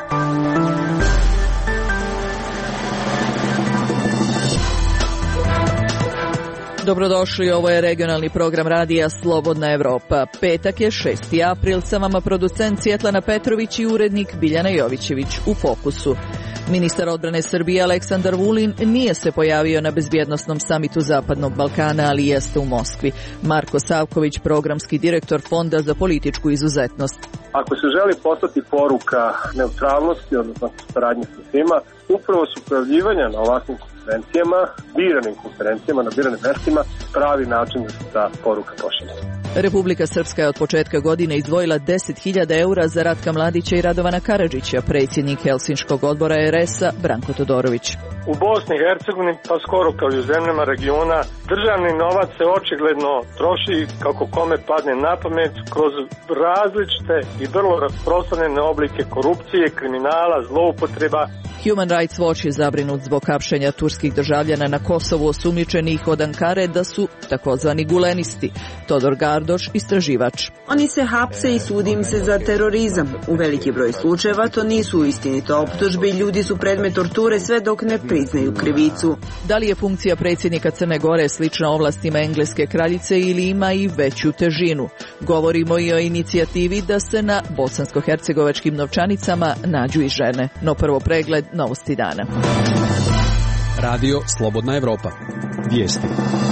Dobrodošli, ovo je regionalni program radija Slobodna Evropa. Petak je 6. april, sa vama producent Svjetlana Petrović i urednik Biljana Jovićević u Fokusu. Ministar odbrane Srbije Aleksandar Vulin nije se pojavio na bezbjednosnom samitu Zapadnog Balkana, ali jeste u Moskvi. Marko Savković, programski direktor Fonda za političku izuzetnost. Ako se želi poslati poruka neutralnosti, odnosno saradnje sa svima, upravo su pojavljivanja na ovakvim konferencijama, biranim konferencijama, na biranim mestima, pravi način da se ta poruka pošalje. Republika Srpska je od početka godine izdvojila 10.000 eura za Ratka Mladića i Radovana Karadžića, predsjednik Helsinškog odbora RS-a Branko Todorović. U Bosni i Hercegovini, pa skoro kao i u zemljama regiona, državni novac se očigledno troši kako kome padne na pamet kroz različite i vrlo rasprostranjene oblike korupcije, kriminala, zloupotreba. Human Rights Watch je zabrinut zbog hapšenja turskih državljana na Kosovu osumnjičenih od Ankare da su takozvani gulenisti. Todor Gardoš, istraživač. Oni se hapse i sudi im se za terorizam. U veliki broj slučajeva to nisu istinite optužbe i ljudi su predmet torture sve dok ne priznaju krivicu. Da li je funkcija predsjednika Crne Gore slična ovlastima engleske kraljice ili ima i veću težinu? Govorimo i o inicijativi da se na bosansko-hercegovačkim novčanicama nađu i žene. No prvo pregled novosti dana. Radio Slobodna Evropa. Vijesti.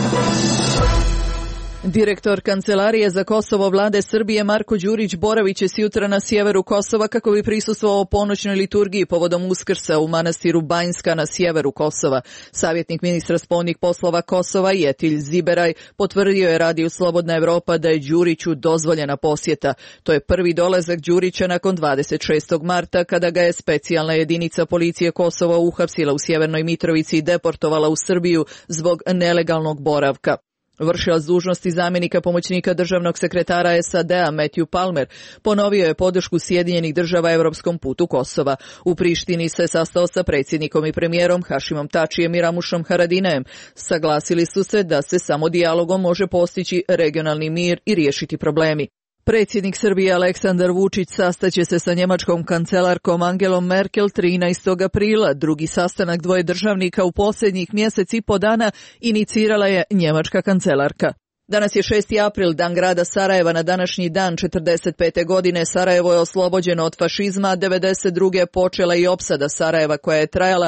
Direktor Kancelarije za Kosovo vlade Srbije Marko Đurić boravit će sjutra na sjeveru Kosova kako bi prisustvovao ponoćnoj liturgiji povodom Uskrsa u manastiru Banjska na sjeveru Kosova. Savjetnik ministra spoljnih poslova Kosova Jetilj Ziberaj potvrdio je radiju Slobodna Evropa da je Đuriću dozvoljena posjeta. To je prvi dolazak Đurića nakon 26. marta kada ga je specijalna jedinica policije Kosova uhapsila u Sjevernoj Mitrovici i deportovala u Srbiju zbog nelegalnog boravka. Vršilac dužnosti zamjenika pomoćnika državnog sekretara SAD-a Matthew Palmer ponovio je podršku Sjedinjenih država europskom putu Kosova. U Prištini se sastao sa predsjednikom i premijerom Hašimom Tačijem i Ramušom Haradinajem. Saglasili su se da se samo dijalogom može postići regionalni mir i riješiti problemi. Predsjednik Srbije Aleksandar Vučić sastaće se sa njemačkom kancelarkom Angelom Merkel 13. aprila. Drugi sastanak dvoje državnika u posljednjih mjesec i po dana inicirala je njemačka kancelarka. Danas je 6. april, dan grada Sarajeva. Na današnji dan 45. godine Sarajevo je oslobođeno od fašizma, a 92. počela i opsada Sarajeva koja je trajala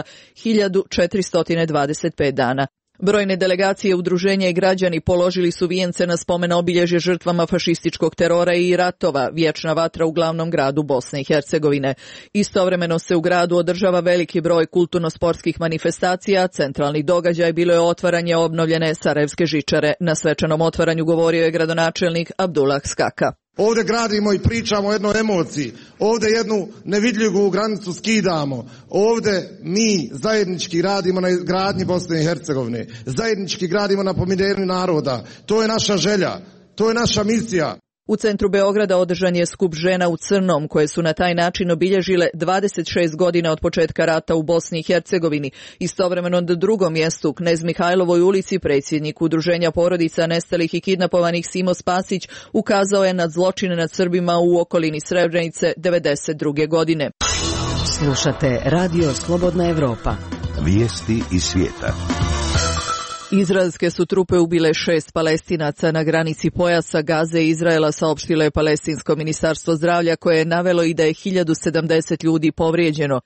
1425 dana. Brojne delegacije, udruženja i građani položili su vijence na spomen obilježje žrtvama fašističkog terora i ratova, vječna vatra u glavnom gradu Bosne i Hercegovine. Istovremeno se u gradu održava veliki broj kulturno-sportskih manifestacija. Centralni događaj bilo je otvaranje obnovljene Sarajevske žičare. Na svečanom otvaranju govorio je gradonačelnik Abdullah Skaka. Ovdje gradimo i pričamo o jednoj emociji, ovdje jednu nevidljivu granicu skidamo, ovdje mi zajednički radimo na gradnji Bosne i Hercegovine, zajednički gradimo na pomirenju naroda, to je naša želja, to je naša misija. U centru Beograda održan je skup žena u crnom koje su na taj način obilježile 26 godina od početka rata u Bosni i Hercegovini. Istovremeno na drugom mjestu, Knez Mihajlovoj ulici, predsjednik udruženja porodica nestalih i kidnapovanih Simo Spasić ukazao je na zločine nad Srbima u okolini Srebrenice 92. godine. Slušate Radio Slobodna Evropa. Vijesti iz svijeta. Izraelske su trupe ubile 6 Palestinaca na granici pojasa Gaze i Izraela, saopštilo je Palestinsko ministarstvo zdravlja koje je navelo i da je 1070 ljudi povrijeđeno.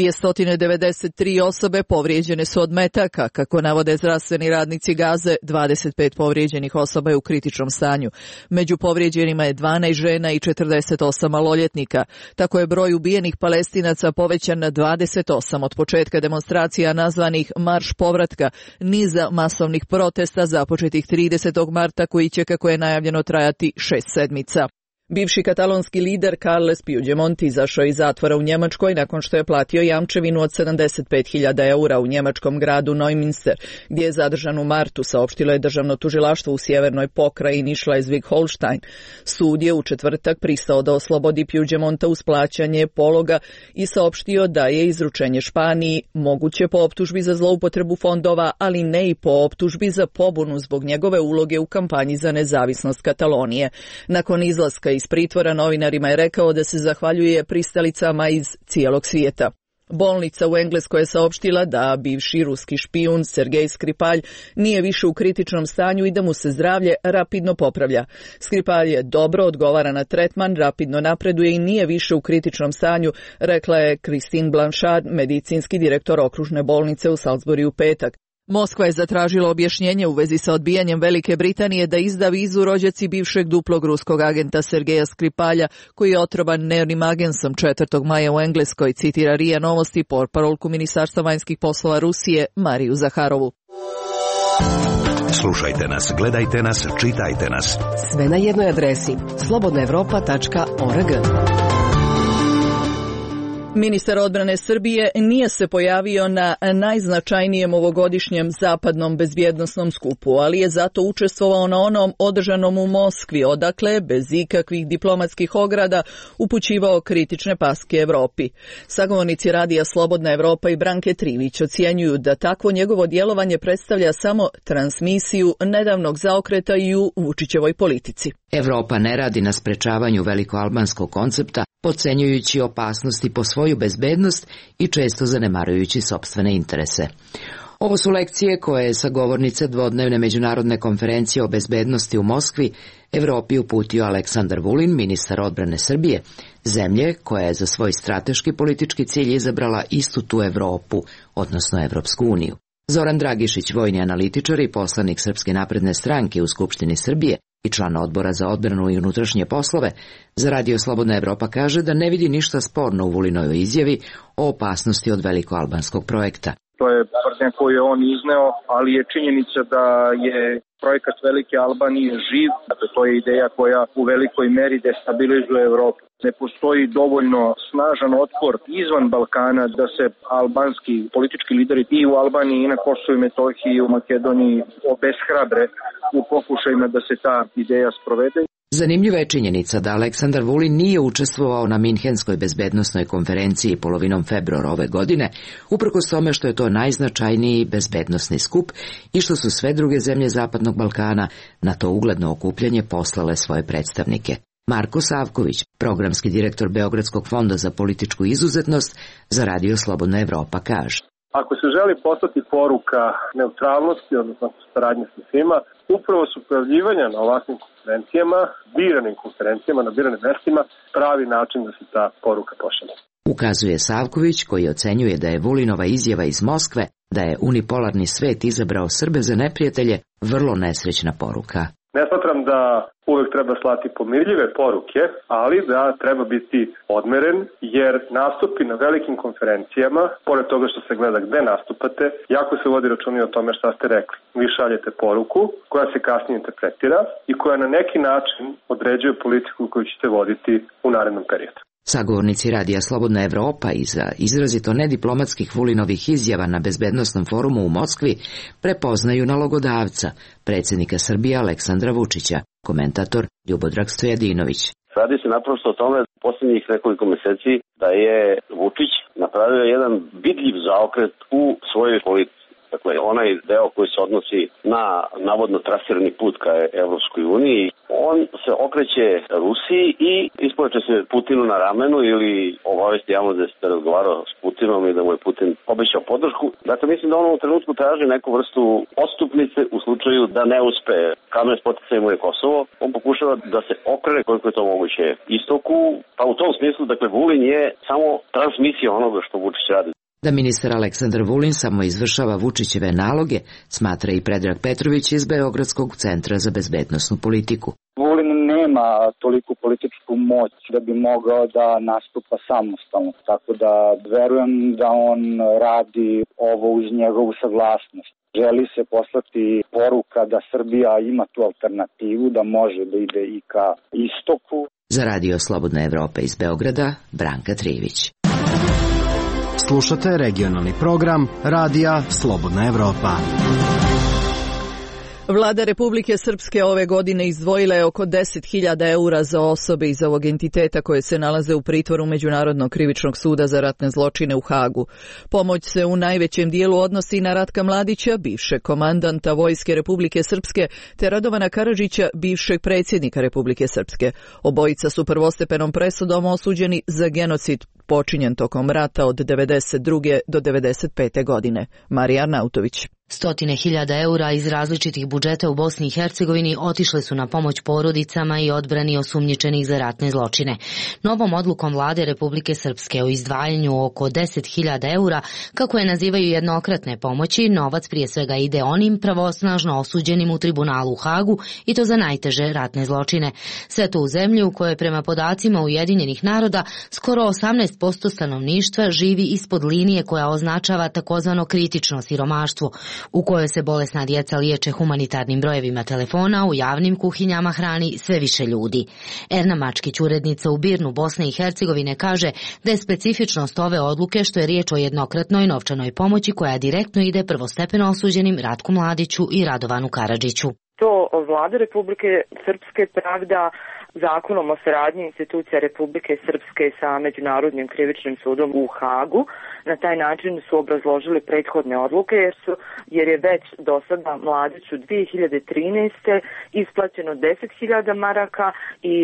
293 osobe povrijeđene su od metaka. Kako navode zdravstveni radnici Gaze, 25 povrijeđenih osoba je u kritičnom stanju. Među povrijeđenima je 12 žena i 48 maloljetnika. Tako je broj ubijenih Palestinaca povećan na 28 od početka demonstracija nazvanih Marš povratka, niza masovnih protesta započetih 30. marta koji će, kako je najavljeno, trajati 6 sedmica. Bivši katalonski lider Carles Puigdemont izašao iz zatvora u Njemačkoj nakon što je platio jamčevinu od 75.000 eura u njemačkom gradu Neumünster, gdje je zadržan u martu, saopštilo je državno tužilaštvo u sjevernoj pokrajini Schleswig-Holstein. Sud je u četvrtak pristao da oslobodi Puigdemonta uz plaćanje pologa i saopštio da je izručenje Španiji moguće po optužbi za zloupotrebu fondova, ali ne i po optužbi za pobunu zbog njegove uloge u kampanji za nezavisnost Katalonije. Nakon izlaska iz pritvora novinarima je rekao da se zahvaljuje pristalicama iz cijelog svijeta. Bolnica u Engleskoj je saopštila da bivši ruski špijun Sergej Skripalj nije više u kritičnom stanju i da mu se zdravlje rapidno popravlja. Skripalj je dobro odgovara na tretman, rapidno napreduje i nije više u kritičnom stanju, rekla je Christine Blanchard, medicinski direktor okružne bolnice u Salisbury u petak. Moskva je zatražila objašnjenje u vezi sa odbijanjem Velike Britanije da izda vizu rođaci bivšeg duplog ruskog agenta Sergeja Skripalja, koji je otrovan nervnim agensom 4. maja u Engleskoj, citira RIA Novosti portparolku Ministarstva vanjskih poslova Rusije Mariju Zaharovu. Slušajte nas, gledajte nas, čitajte nas. Sve na jednoj adresi slobodnaevropa.org. Ministar odbrane Srbije nije se pojavio na najznačajnijem ovogodišnjem zapadnom bezbjednosnom skupu, ali je zato učestvovao na onom održanom u Moskvi, odakle, bez ikakvih diplomatskih ograda, upućivao kritične paske Evropi. Sagovornici Radija Slobodna Evropa i Branke Trivić ocjenjuju da takvo njegovo djelovanje predstavlja samo transmisiju nedavnog zaokreta i u Vučićevoj politici. Evropa ne radi na sprečavanju velikoalbanskog koncepta, podcenjujući opasnosti po svoju bezbednost i često zanemarujući sopstvene interese. Ovo su lekcije koje je sagovornice dvodnevne međunarodne konferencije o bezbednosti u Moskvi Evropi uputio Aleksandar Vulin, ministar odbrane Srbije, zemlje koja je za svoj strateški politički cilj izabrala istu tu Evropu, odnosno Evropsku uniju. Zoran Dragišić, vojni analitičar i poslanik Srpske napredne stranke u Skupštini Srbije i član odbora za odbranu i unutrašnje poslove, za Radio Slobodna Evropa kaže da ne vidi ništa sporno u Vulinovoj izjavi o opasnosti od velikoalbanskog projekta. To je tvrdnja koju je on izneo, ali je činjenica da je projekat Velike Albanije živ. Dakle, to je ideja koja u velikoj meri destabilizuje Evropu. Ne postoji dovoljno snažan otpor izvan Balkana da se albanski politički lideri i u Albaniji i na Kosovu i Metohiji i u Makedoniji obeshrabre u pokušajima da se ta ideja sprovede. Zanimljiva je činjenica da Aleksandar Vulin nije učestvovao na Minhenskoj bezbednosnoj konferenciji polovinom februara ove godine, uprkos tome što je to najznačajniji bezbednosni skup i što su sve druge zemlje Zapadnog Balkana na to ugledno okupljanje poslale svoje predstavnike. Marko Savković, programski direktor Beogradskog fonda za političku izuzetnost, za Radio Slobodna Evropa kaže: Ako se želi poslati poruka neutralnosti, odnosno saradnje sa svima, upravo su pojavljivanja na ovakvim konferencijama, biranim konferencijama, na biranim mestima, pravi način da se ta poruka pošalje. Ukazuje Savković, koji ocenjuje da je Vulinova izjava iz Moskve, da je unipolarni svet izabrao Srbe za neprijatelje, vrlo nesrećna poruka. Ne smatram da uvek treba slati pomirljive poruke, ali da treba biti odmeren, jer nastupi na velikim konferencijama, pored toga što se gleda gde nastupate, jako se vodi računa o tome šta ste rekli. Vi šaljete poruku koja se kasnije interpretira i koja na neki način određuje politiku koju ćete voditi u narednom periodu. Sagovornici Radija Slobodna Evropa iza izrazito nediplomatskih Vulinovih izjava na bezbednosnom forumu u Moskvi prepoznaju nalogodavca, predsjednika Srbije Aleksandra Vučića, komentator Ljubodrag Stojadinović. Radi se naprosto o tome posljednjih nekoliko mjeseci da je Vučić napravio jedan vidljiv zaokret u svojoj politici. Dakle, onaj deo koji se odnosi na navodno trasirani put ka Evropskoj uniji, on se okreće Rusiji i ispoče se Putinu na ramenu ili obavesti javno da se razgovarao s Putinom i da mu je Putin obećao podršku. Dakle, mislim da on u trenutku traži neku vrstu odstupnice u slučaju da ne uspe kamen s poticajem je Kosovo. On pokušava da se okrene koliko je to moguće istoku, pa u tom smislu, dakle, Vulin je samo transmisija onoga što Vučić radi. Da ministar Aleksandar Vulin samo izvršava Vučićeve naloge, smatra i Predrag Petrović iz Beogradskog centra za bezbednosnu politiku. Vulin nema toliku političku moć da bi mogao da nastupa samostalno, tako da verujem da on radi ovo uz njegovu saglasnost. Želi se poslati poruka da Srbija ima tu alternativu, da može da ide i ka istoku. Za Radio Slobodna Evropa iz Beograda, Branka Trivić. Slušate regionalni program Radija Slobodna Evropa. Vlada Republike Srpske ove godine izdvojila je oko 10.000 eura za osobe iz ovog entiteta koje se nalaze u pritvoru Međunarodnog krivičnog suda za ratne zločine u Hagu. Pomoć se u najvećem dijelu odnosi na Ratka Mladića, bivšeg komandanta Vojske Republike Srpske, te Radovana Karadžića, bivšeg predsjednika Republike Srpske. Obojica su prvostepenom presudom osuđeni za genocid počinjen tokom rata od 1992. do 1995. godine. Marija Arnautović. Stotine hiljada eura iz različitih budžeta u Bosni i Hercegovini otišle su na pomoć porodicama i odbrani osumnjičenih za ratne zločine. Novom odlukom Vlade Republike Srpske o izdvajanju oko 10.000 eura, kako je nazivaju jednokratne pomoći, novac prije svega ide onim pravosnažno osuđenim u tribunalu u Hagu i to za najteže ratne zločine. Sve to u zemlji u kojoj prema podacima Ujedinjenih naroda skoro 18% stanovništva živi ispod linije koja označava takozvano kritično siromaštvo, u kojoj se bolesna djeca liječe humanitarnim brojevima telefona, u javnim kuhinjama hrani sve više ljudi. Erna Mačkić, urednica u BIRN-u Bosne i Hercegovine, kaže da je specifičnost ove odluke što je riječ o jednokratnoj novčanoj pomoći koja direktno ide prvostepeno osuđenim Ratku Mladiću i Radovanu Karadžiću. To Vlada Republike Srpske pravda zakonom o saradnji institucija Republike Srpske sa Međunarodnim krivičnim sudom u Hagu. Na taj način su obrazložili prethodne odluke jer je već do sada Mladiću 2013. isplaćeno 10.000 maraka i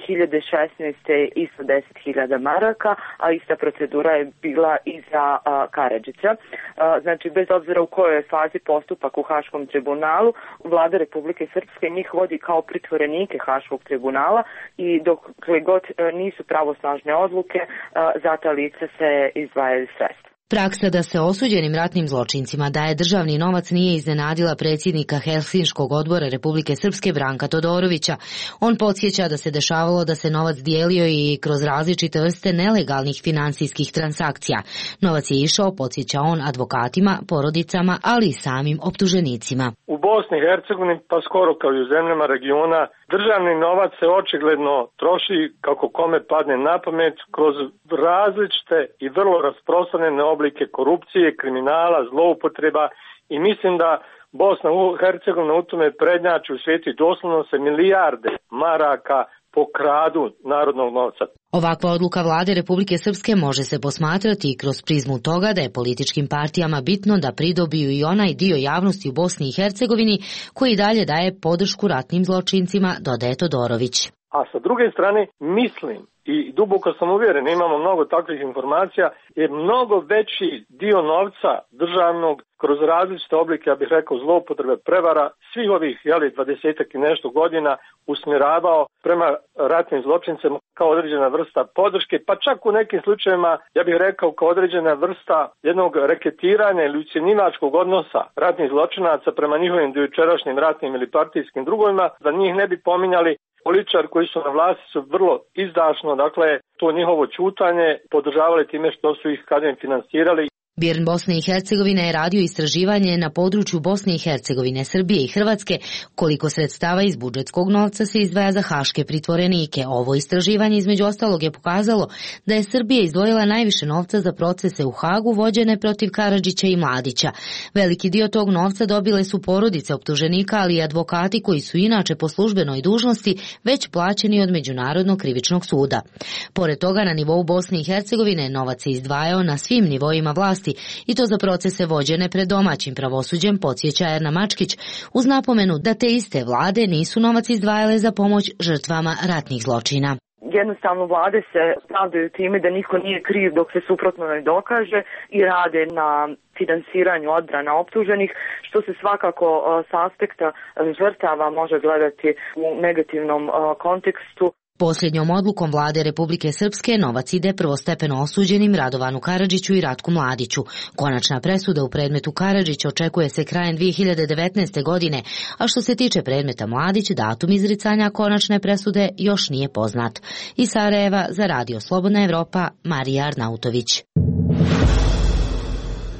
2016. isto 10.000 maraka, a ista procedura je bila i za Karadžića. Znači, bez obzira u kojoj je fazi postupak u Haškom tribunalu, Vlada Republike Srpske njih vodi kao pritvorenike Haškog tribunala i dokle god nisu pravosnažne odluke, za ta lica se izdvajaju sredstva. Praksa da se osuđenim ratnim zločincima daje državni novac nije iznenadila predsjednika Helsinškog odbora Republike Srpske Branka Todorovića. On podsjeća da se dešavalo da se novac dijelio i kroz različite vrste nelegalnih financijskih transakcija. Novac je išao, podsjeća on, advokatima, porodicama, ali i samim optuženicima. U Bosni i Hercegovini, pa skoro kao i u zemljama regiona, državni novac se očigledno troši kako kome padne na pamet kroz različite i vrlo rasprostranjene oblike korupcije, kriminala, zloupotreba i mislim da Bosna i Hercegovina u tome prednjači u svijetu i doslovno se milijarde maraka pokradu narodnog novca. Ovakva odluka Vlade Republike Srpske može se posmatrati i kroz prizmu toga da je političkim partijama bitno da pridobiju i onaj dio javnosti u Bosni i Hercegovini koji dalje daje podršku ratnim zločincima, dodaje Todorović. A sa druge strane, mislim i duboko sam uvjeren, imamo mnogo takvih informacija, je mnogo veći dio novca državnog kroz različite oblike, ja bih rekao, zloupotrebe, prevara, svih ovih 20 i nešto godina usmjeravao prema ratnim zločincima kao određena vrsta podrške, pa čak u nekim slučajevima, ja bih rekao, kao određena vrsta jednog reketiranja ili ucjenjivačkog odnosa ratnih zločinaca prema njihovim dojučerašnjim ratnim ili partijskim drugovima, da njih ne bi pominjali. Političari koji su na vlasti su vrlo izdašno, dakle, to njihovo ćutanje podržavali time što su ih kadem finansirali. BIRN Bosne i Hercegovine je radio istraživanje na području Bosne i Hercegovine, Srbije i Hrvatske koliko sredstava iz budžetskog novca se izdvaja za haške pritvorenike. Ovo istraživanje između ostalog je pokazalo da je Srbija izdvojila najviše novca za procese u Hagu vođene protiv Karadžića i Mladića. Veliki dio tog novca dobile su porodice optuženika, ali i advokati koji su inače po službenoj dužnosti već plaćeni od Međunarodnog krivičnog suda. Pored toga, na nivou Bosne i Hercegovine novac se izdvajao na svim nivoima vlasti i to za procese vođene pred domaćim pravosuđem, podsjeća Erna Mačkić, uz napomenu da te iste vlade nisu novac izdvajale za pomoć žrtvama ratnih zločina. Jednostavno vlade se pravdaju time da niko nije kriv dok se suprotno ne dokaže i rade na finansiranju odbrana optuženih, što se svakako s aspekta žrtava može gledati u negativnom kontekstu. Posljednjom odlukom Vlade Republike Srpske novac ide prvostepeno osuđenim Radovanu Karadžiću i Ratku Mladiću. Konačna presuda u predmetu Karadžić očekuje se krajem 2019. godine, a što se tiče predmeta Mladić, datum izricanja konačne presude još nije poznat. Iz Sarajeva za Radio Slobodna Evropa, Marija Arnautović.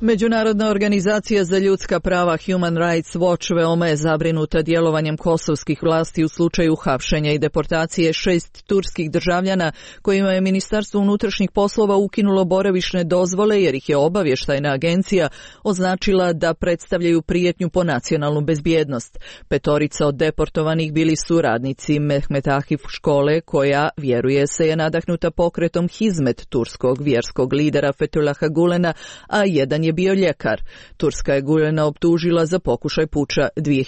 Međunarodna organizacija za ljudska prava Human Rights Watch veoma je zabrinuta djelovanjem kosovskih vlasti u slučaju hapšenja i deportacije 6 turskih državljana kojima je Ministarstvo unutrašnjih poslova ukinulo boravišne dozvole jer ih je obavještajna agencija označila da predstavljaju prijetnju po nacionalnu bezbjednost. 5 od deportovanih bili su radnici Mehmet Akif škole koja, vjeruje se, je nadahnuta pokretom Hizmet turskog vjerskog lidera Fethullaha Gulena, a jedan je bio ljekar. Turska je Gulena optužila za pokušaj puča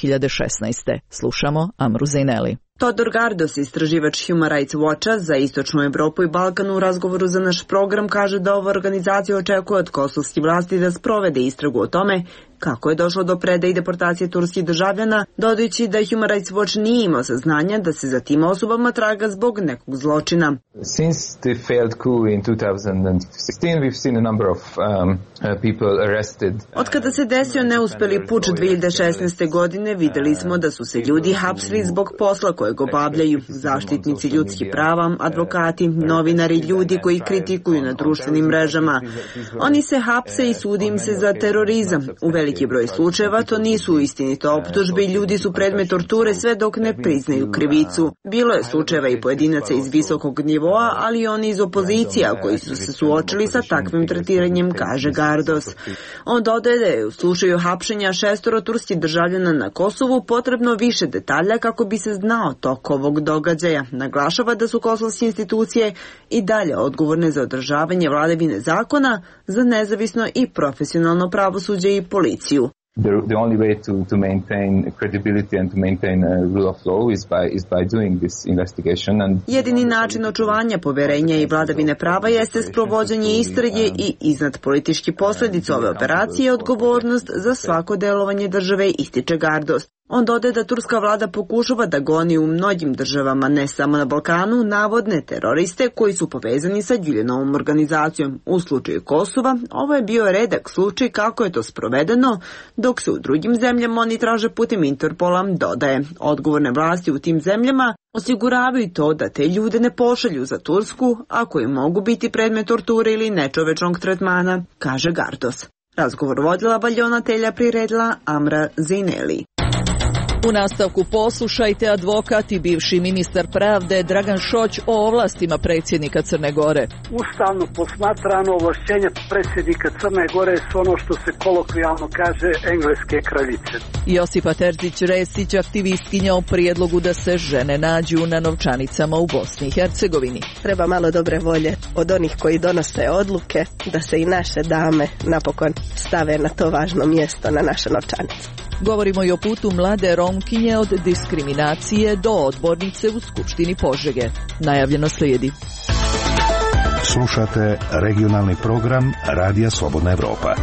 2016. Slušamo Amru Zaineli. Todor Gardos, istraživač Human Rights Watcha za Istočnu Evropu i Balkan, u razgovoru za naš program kaže da ova organizacija očekuje od kosovskih vlasti da sprovede istragu o tome kako je došlo do predaje i deportacije turskih državljana, dodajući da Human Rights Watch nije imao saznanja da se za tim osobama traga zbog nekog zločina. Since the failed coup in 2016, we've seen a number of people arrested. Od kada se desio neuspjeli puč 2016. godine, vidjeli smo da su se ljudi hapsili zbog posla kojeg obavljaju. Zaštitnici ljudskih prava, advokati, novinari, ljudi koji kritikuju na društvenim mrežama. Oni se hapse i sudi im se za terorizam. U veliki broj slučajeva to nisu istinite optužbe i ljudi su predmet torture sve dok ne priznaju krivicu. Bilo je slučajeva i pojedinaca iz visokog nivoa, ali i oni iz opozicija koji su se suočili sa takvim tretiranjem, kaže Gardos. On dodaje da je u slučaju hapšenja 6 turskih državljana na Kosovu potrebno više detalja kako bi se znao tok ovog događaja. Naglašava da su kosovske institucije i dalje odgovorne za održavanje vladavine zakona, za nezavisno i profesionalno pravosuđe i policiju. The only way to maintain credibility and to maintain rule of law is by doing this investigation. Jedini način očuvanja poverenja i vladavine prava jeste sprovođenje istrage i iznad politički posljedica ove operacije odgovornost za svako delovanje države, ističe Gardos. On dodaje da turska vlada pokušava da goni u mnogim državama, ne samo na Balkanu, navodne teroriste koji su povezani sa Güljenovom organizacijom. U slučaju Kosova ovo je bio redak slučaj kako je to sprovedeno, dok se u drugim zemljama oni traže putem Interpola, dodaje. Odgovorne vlasti u tim zemljama osiguravaju to da te ljude ne pošalju za Tursku, ako im mogu biti predmet torture ili nečovečnog tretmana, kaže Gardos. Razgovor vodila valjonatelja, priredila Amra Zaineli. U nastavku poslušajte advokat i bivši ministar pravde Dragan Šoć o ovlastima predsjednika Crne Gore. Ustavno posmatrano, ovlašćenja predsjednika Crne Gore su ono što se kolokvijalno kaže engleske kraljice. Josipa Terzić-Resić, aktivistkinja o prijedlogu da se žene nađu na novčanicama u Bosni i Hercegovini. Treba malo dobre volje od onih koji donose odluke da se i naše dame napokon stave na to važno mjesto na naše novčanice. Govorimo i o putu mlade Romkinje od diskriminacije do odbornice u Skupštini Požege. Najavljeno slijedi. Slušate regionalni program Radija Slobodna Evropa.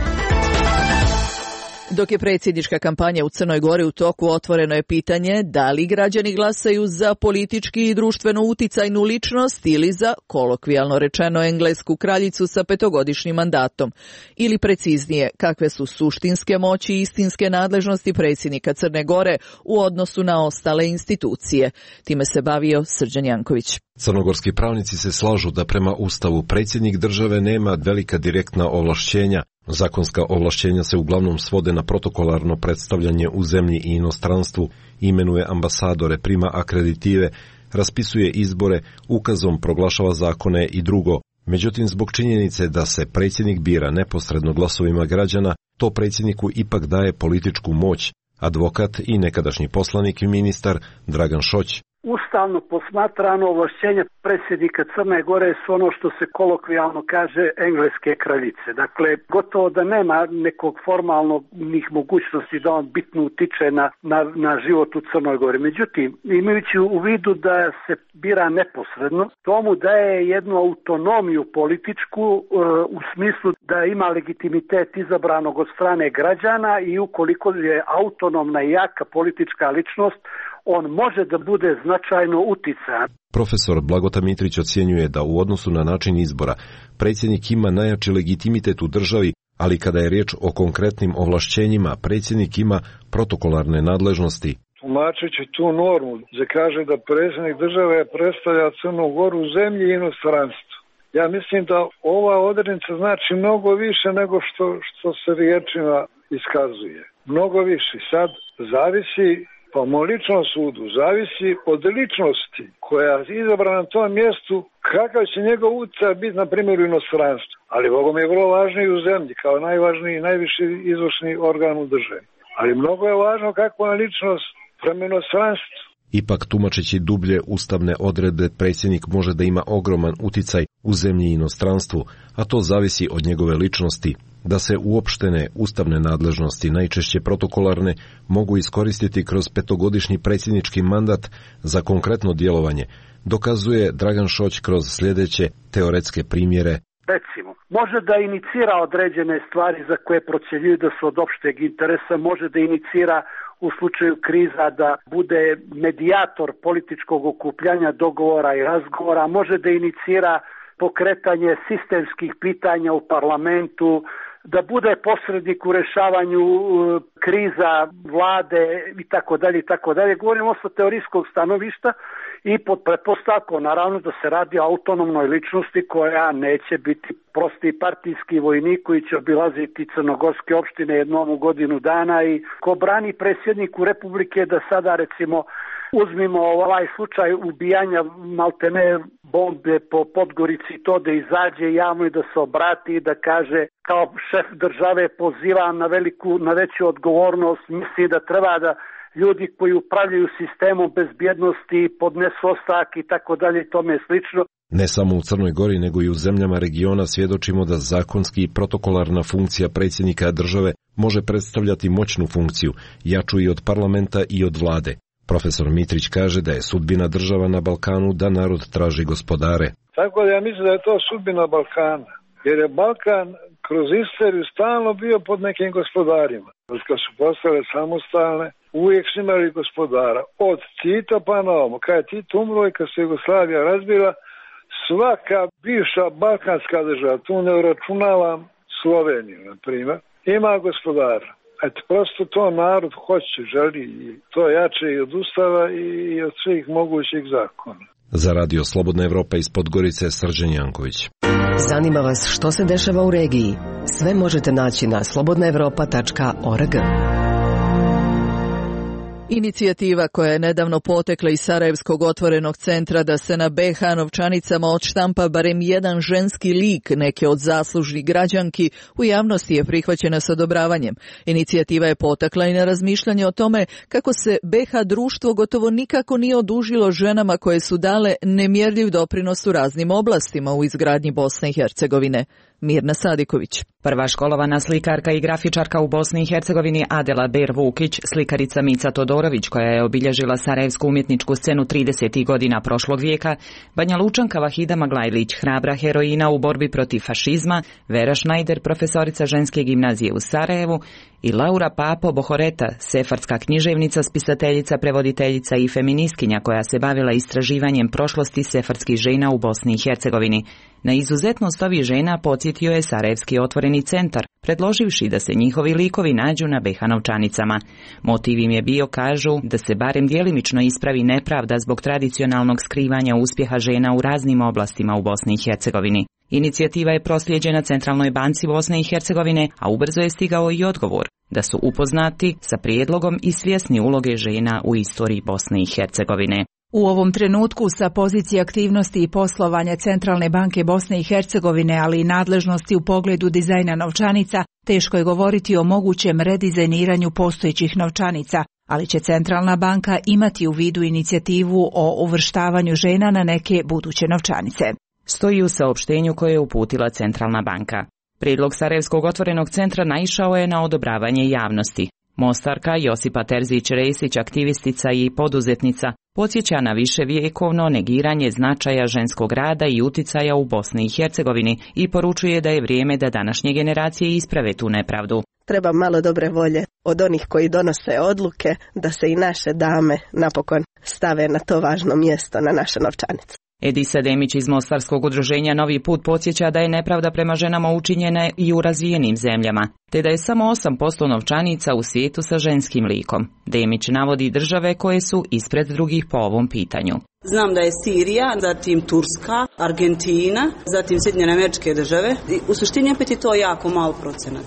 Dok je predsjednička kampanja u Crnoj Gori u toku, otvoreno je pitanje da li građani glasaju za politički i društveno uticajnu ličnost ili za, kolokvijalno rečeno, englesku kraljicu sa 5-godišnjim mandatom. Ili preciznije, kakve su suštinske moći i istinske nadležnosti predsjednika Crne Gore u odnosu na ostale institucije. Time se bavio Srđan Janković. Crnogorski pravnici se slažu da prema Ustavu predsjednik države nema velika direktna ovlašćenja. Zakonska ovlašćenja se uglavnom svode na protokolarno predstavljanje u zemlji i inostranstvu, imenuje ambasadore, prima akreditive, raspisuje izbore, ukazom proglašava zakone i drugo. Međutim, zbog činjenice da se predsjednik bira neposredno glasovima građana, to predsjedniku ipak daje političku moć. Advokat i nekadašnji poslanik i ministar Dragan Šoć. Ustavno posmatrano, ovlašćenja predsjednika Crne Gore su ono što se kolokvijalno kaže engleske kraljice. Dakle, gotovo da nema nekog formalnih mogućnosti da on bitno utiče na život u Crnoj Gori. Međutim, imajući u vidu da se bira neposredno, tomu daje jednu autonomiju političku u smislu da ima legitimitet izabranog od strane građana i ukoliko je autonomna i jaka politička ličnost, on može da bude značajno uticajan. Profesor Blagota Mitrić ocjenjuje da u odnosu na način izbora predsjednik ima najjači legitimitet u državi, ali kada je riječ o konkretnim ovlašćenjima, predsjednik ima protokolarne nadležnosti. Tumačeći tu normu, se kaže da predsjednik države predstavlja Crnu Goru u zemlji i inostranstvu. Ja mislim da ova odrednica znači mnogo više nego što se riječima iskazuje. Mnogo više. Sad zavisi, po mom ličnom sudu, zavisi od ličnosti koja je izabrana na tom mjestu, kakav će njegov utjecaj biti, na primjer, u inostranstvu. Ali Bogom je vrlo važno i u zemlji, kao najvažniji i najviši izvršni organ u državi. Ali mnogo je važno kakva je ličnost prema inostranstvu. Ipak, tumačeći dublje ustavne odredbe, predsjednik može da ima ogroman uticaj u zemlji i inostranstvu, a to zavisi od njegove ličnosti. Da se uopštene ustavne nadležnosti, najčešće protokolarne, mogu iskoristiti kroz 5-godišnji predsjednički mandat za konkretno djelovanje, dokazuje Dragan Šoć kroz sljedeće teoretske primjere. Recimo, može da inicira određene stvari za koje procjenjuju da su od opšteg interesa, može da inicira u slučaju kriza da bude medijator političkog okupljanja, dogovora i razgovora, može da inicira pokretanje sistemskih pitanja u parlamentu, da bude posrednik u rješavanju kriza vlade i tako dalje. Govorimo sa teorijskog stanovišta i pod pretpostavkom naravno da se radi o autonomnoj ličnosti koja neće biti prosti partijski vojnik koji će obilaziti crnogorske opštine jednom u godinu dana i ko brani predsjedniku Republike da sada recimo uzmimo ovaj slučaj ubijanja maltene bombe po Podgorici, to da izađe javno i da se obrati i da kaže kao šef države pozivam na veću odgovornost, misli da treba da ljudi koji upravljaju sistemom bezbjednosti podnesu ostavak i tako dalje i tome slično. Ne samo u Crnoj Gori, nego i u zemljama regiona svjedočimo da zakonski i protokolarna funkcija predsjednika države može predstavljati moćnu funkciju, jaču i od parlamenta i od vlade. Profesor Mitrić kaže da je sudbina država na Balkanu da narod traži gospodare. Tako da ja mislim da je to sudbina Balkana, jer je Balkan kroz istoriju stalno bio pod nekim gospodarima. Kad su postale samostalne, uvijek su imali gospodara. Od Tita pa na ovom. Kad je Tito umro i kad se Jugoslavija razbila, svaka bivša balkanska država, tu ne uračunavam Sloveniju, na primjer, ima gospodara. Eto, prosto to narod hoće, želi i to jače i od Ustava i od svih mogućih zakona. Za Radio Slobodna Evropa iz Podgorice, Srđan Janković. Zanima vas što se dešava u regiji? Sve možete naći na slobodnaevropa.org. Inicijativa koja je nedavno potekla iz Sarajevskog otvorenog centra da se na BH novčanicama odštampa barem jedan ženski lik neke od zaslužnih građanki u javnosti je prihvaćena s odobravanjem. Inicijativa je potakla i na razmišljanje o tome kako se BH društvo gotovo nikako nije odužilo ženama koje su dale nemjerljiv doprinos u raznim oblastima u izgradnji Bosne i Hercegovine. Mirna Sadiković. Prva školovana slikarka i grafičarka u Bosni i Hercegovini Adela Ber Vukić, slikarica Mica Todorović koja je obilježila sarajevsku umjetničku scenu 30. godina prošlog vijeka, Banja Lučanka Vahida Maglajlić, hrabra heroina u borbi protiv fašizma, Vera Šnajder, profesorica ženske gimnazije u Sarajevu i Laura Papo Bohoreta, sefardska književnica, spisateljica, prevoditeljica i feministkinja koja se bavila istraživanjem prošlosti sefardskih žena u Bosni i Hercegovini. Na izuzetnost ovih žena podsjetio je Sarajevski otvoreni centar, predloživši da se njihovi likovi nađu na BH novčanicama. Motiv im je bio, kažu, da se barem djelimično ispravi nepravda zbog tradicionalnog skrivanja uspjeha žena u raznim oblastima u Bosni i Hercegovini. Inicijativa je proslijeđena Centralnoj banci Bosne i Hercegovine, a ubrzo je stigao i odgovor da su upoznati sa prijedlogom i svjesni uloge žena u istoriji Bosne i Hercegovine. U ovom trenutku sa pozicije aktivnosti i poslovanja Centralne banke Bosne i Hercegovine, ali i nadležnosti u pogledu dizajna novčanica, teško je govoriti o mogućem redizajniranju postojećih novčanica, ali će Centralna banka imati u vidu inicijativu o uvrštavanju žena na neke buduće novčanice. Stoji u saopštenju koje je uputila Centralna banka. Prijedlog Sarajevskog otvorenog centra naišao je na odobravanje javnosti. Mostarka Josipa Terzić-Resić, aktivistica i poduzetnica, podsjeća na viševjekovno negiranje značaja ženskog rada i uticaja u Bosni i Hercegovini i poručuje da je vrijeme da današnje generacije isprave tu nepravdu. Treba malo dobre volje od onih koji donose odluke da se i naše dame napokon stave na to važno mjesto na naše novčanice. Edisa Demić iz Mostarskog udruženja Novi put podsjeća da je nepravda prema ženama učinjena i u razvijenim zemljama, te da je samo 8% novčanica u svijetu sa ženskim likom. Demić navodi države koje su ispred drugih po ovom pitanju. Znam da je Sirija, zatim Turska, Argentina, zatim Sjedinjene Američke Države. U suštini opet je to jako malo procenat.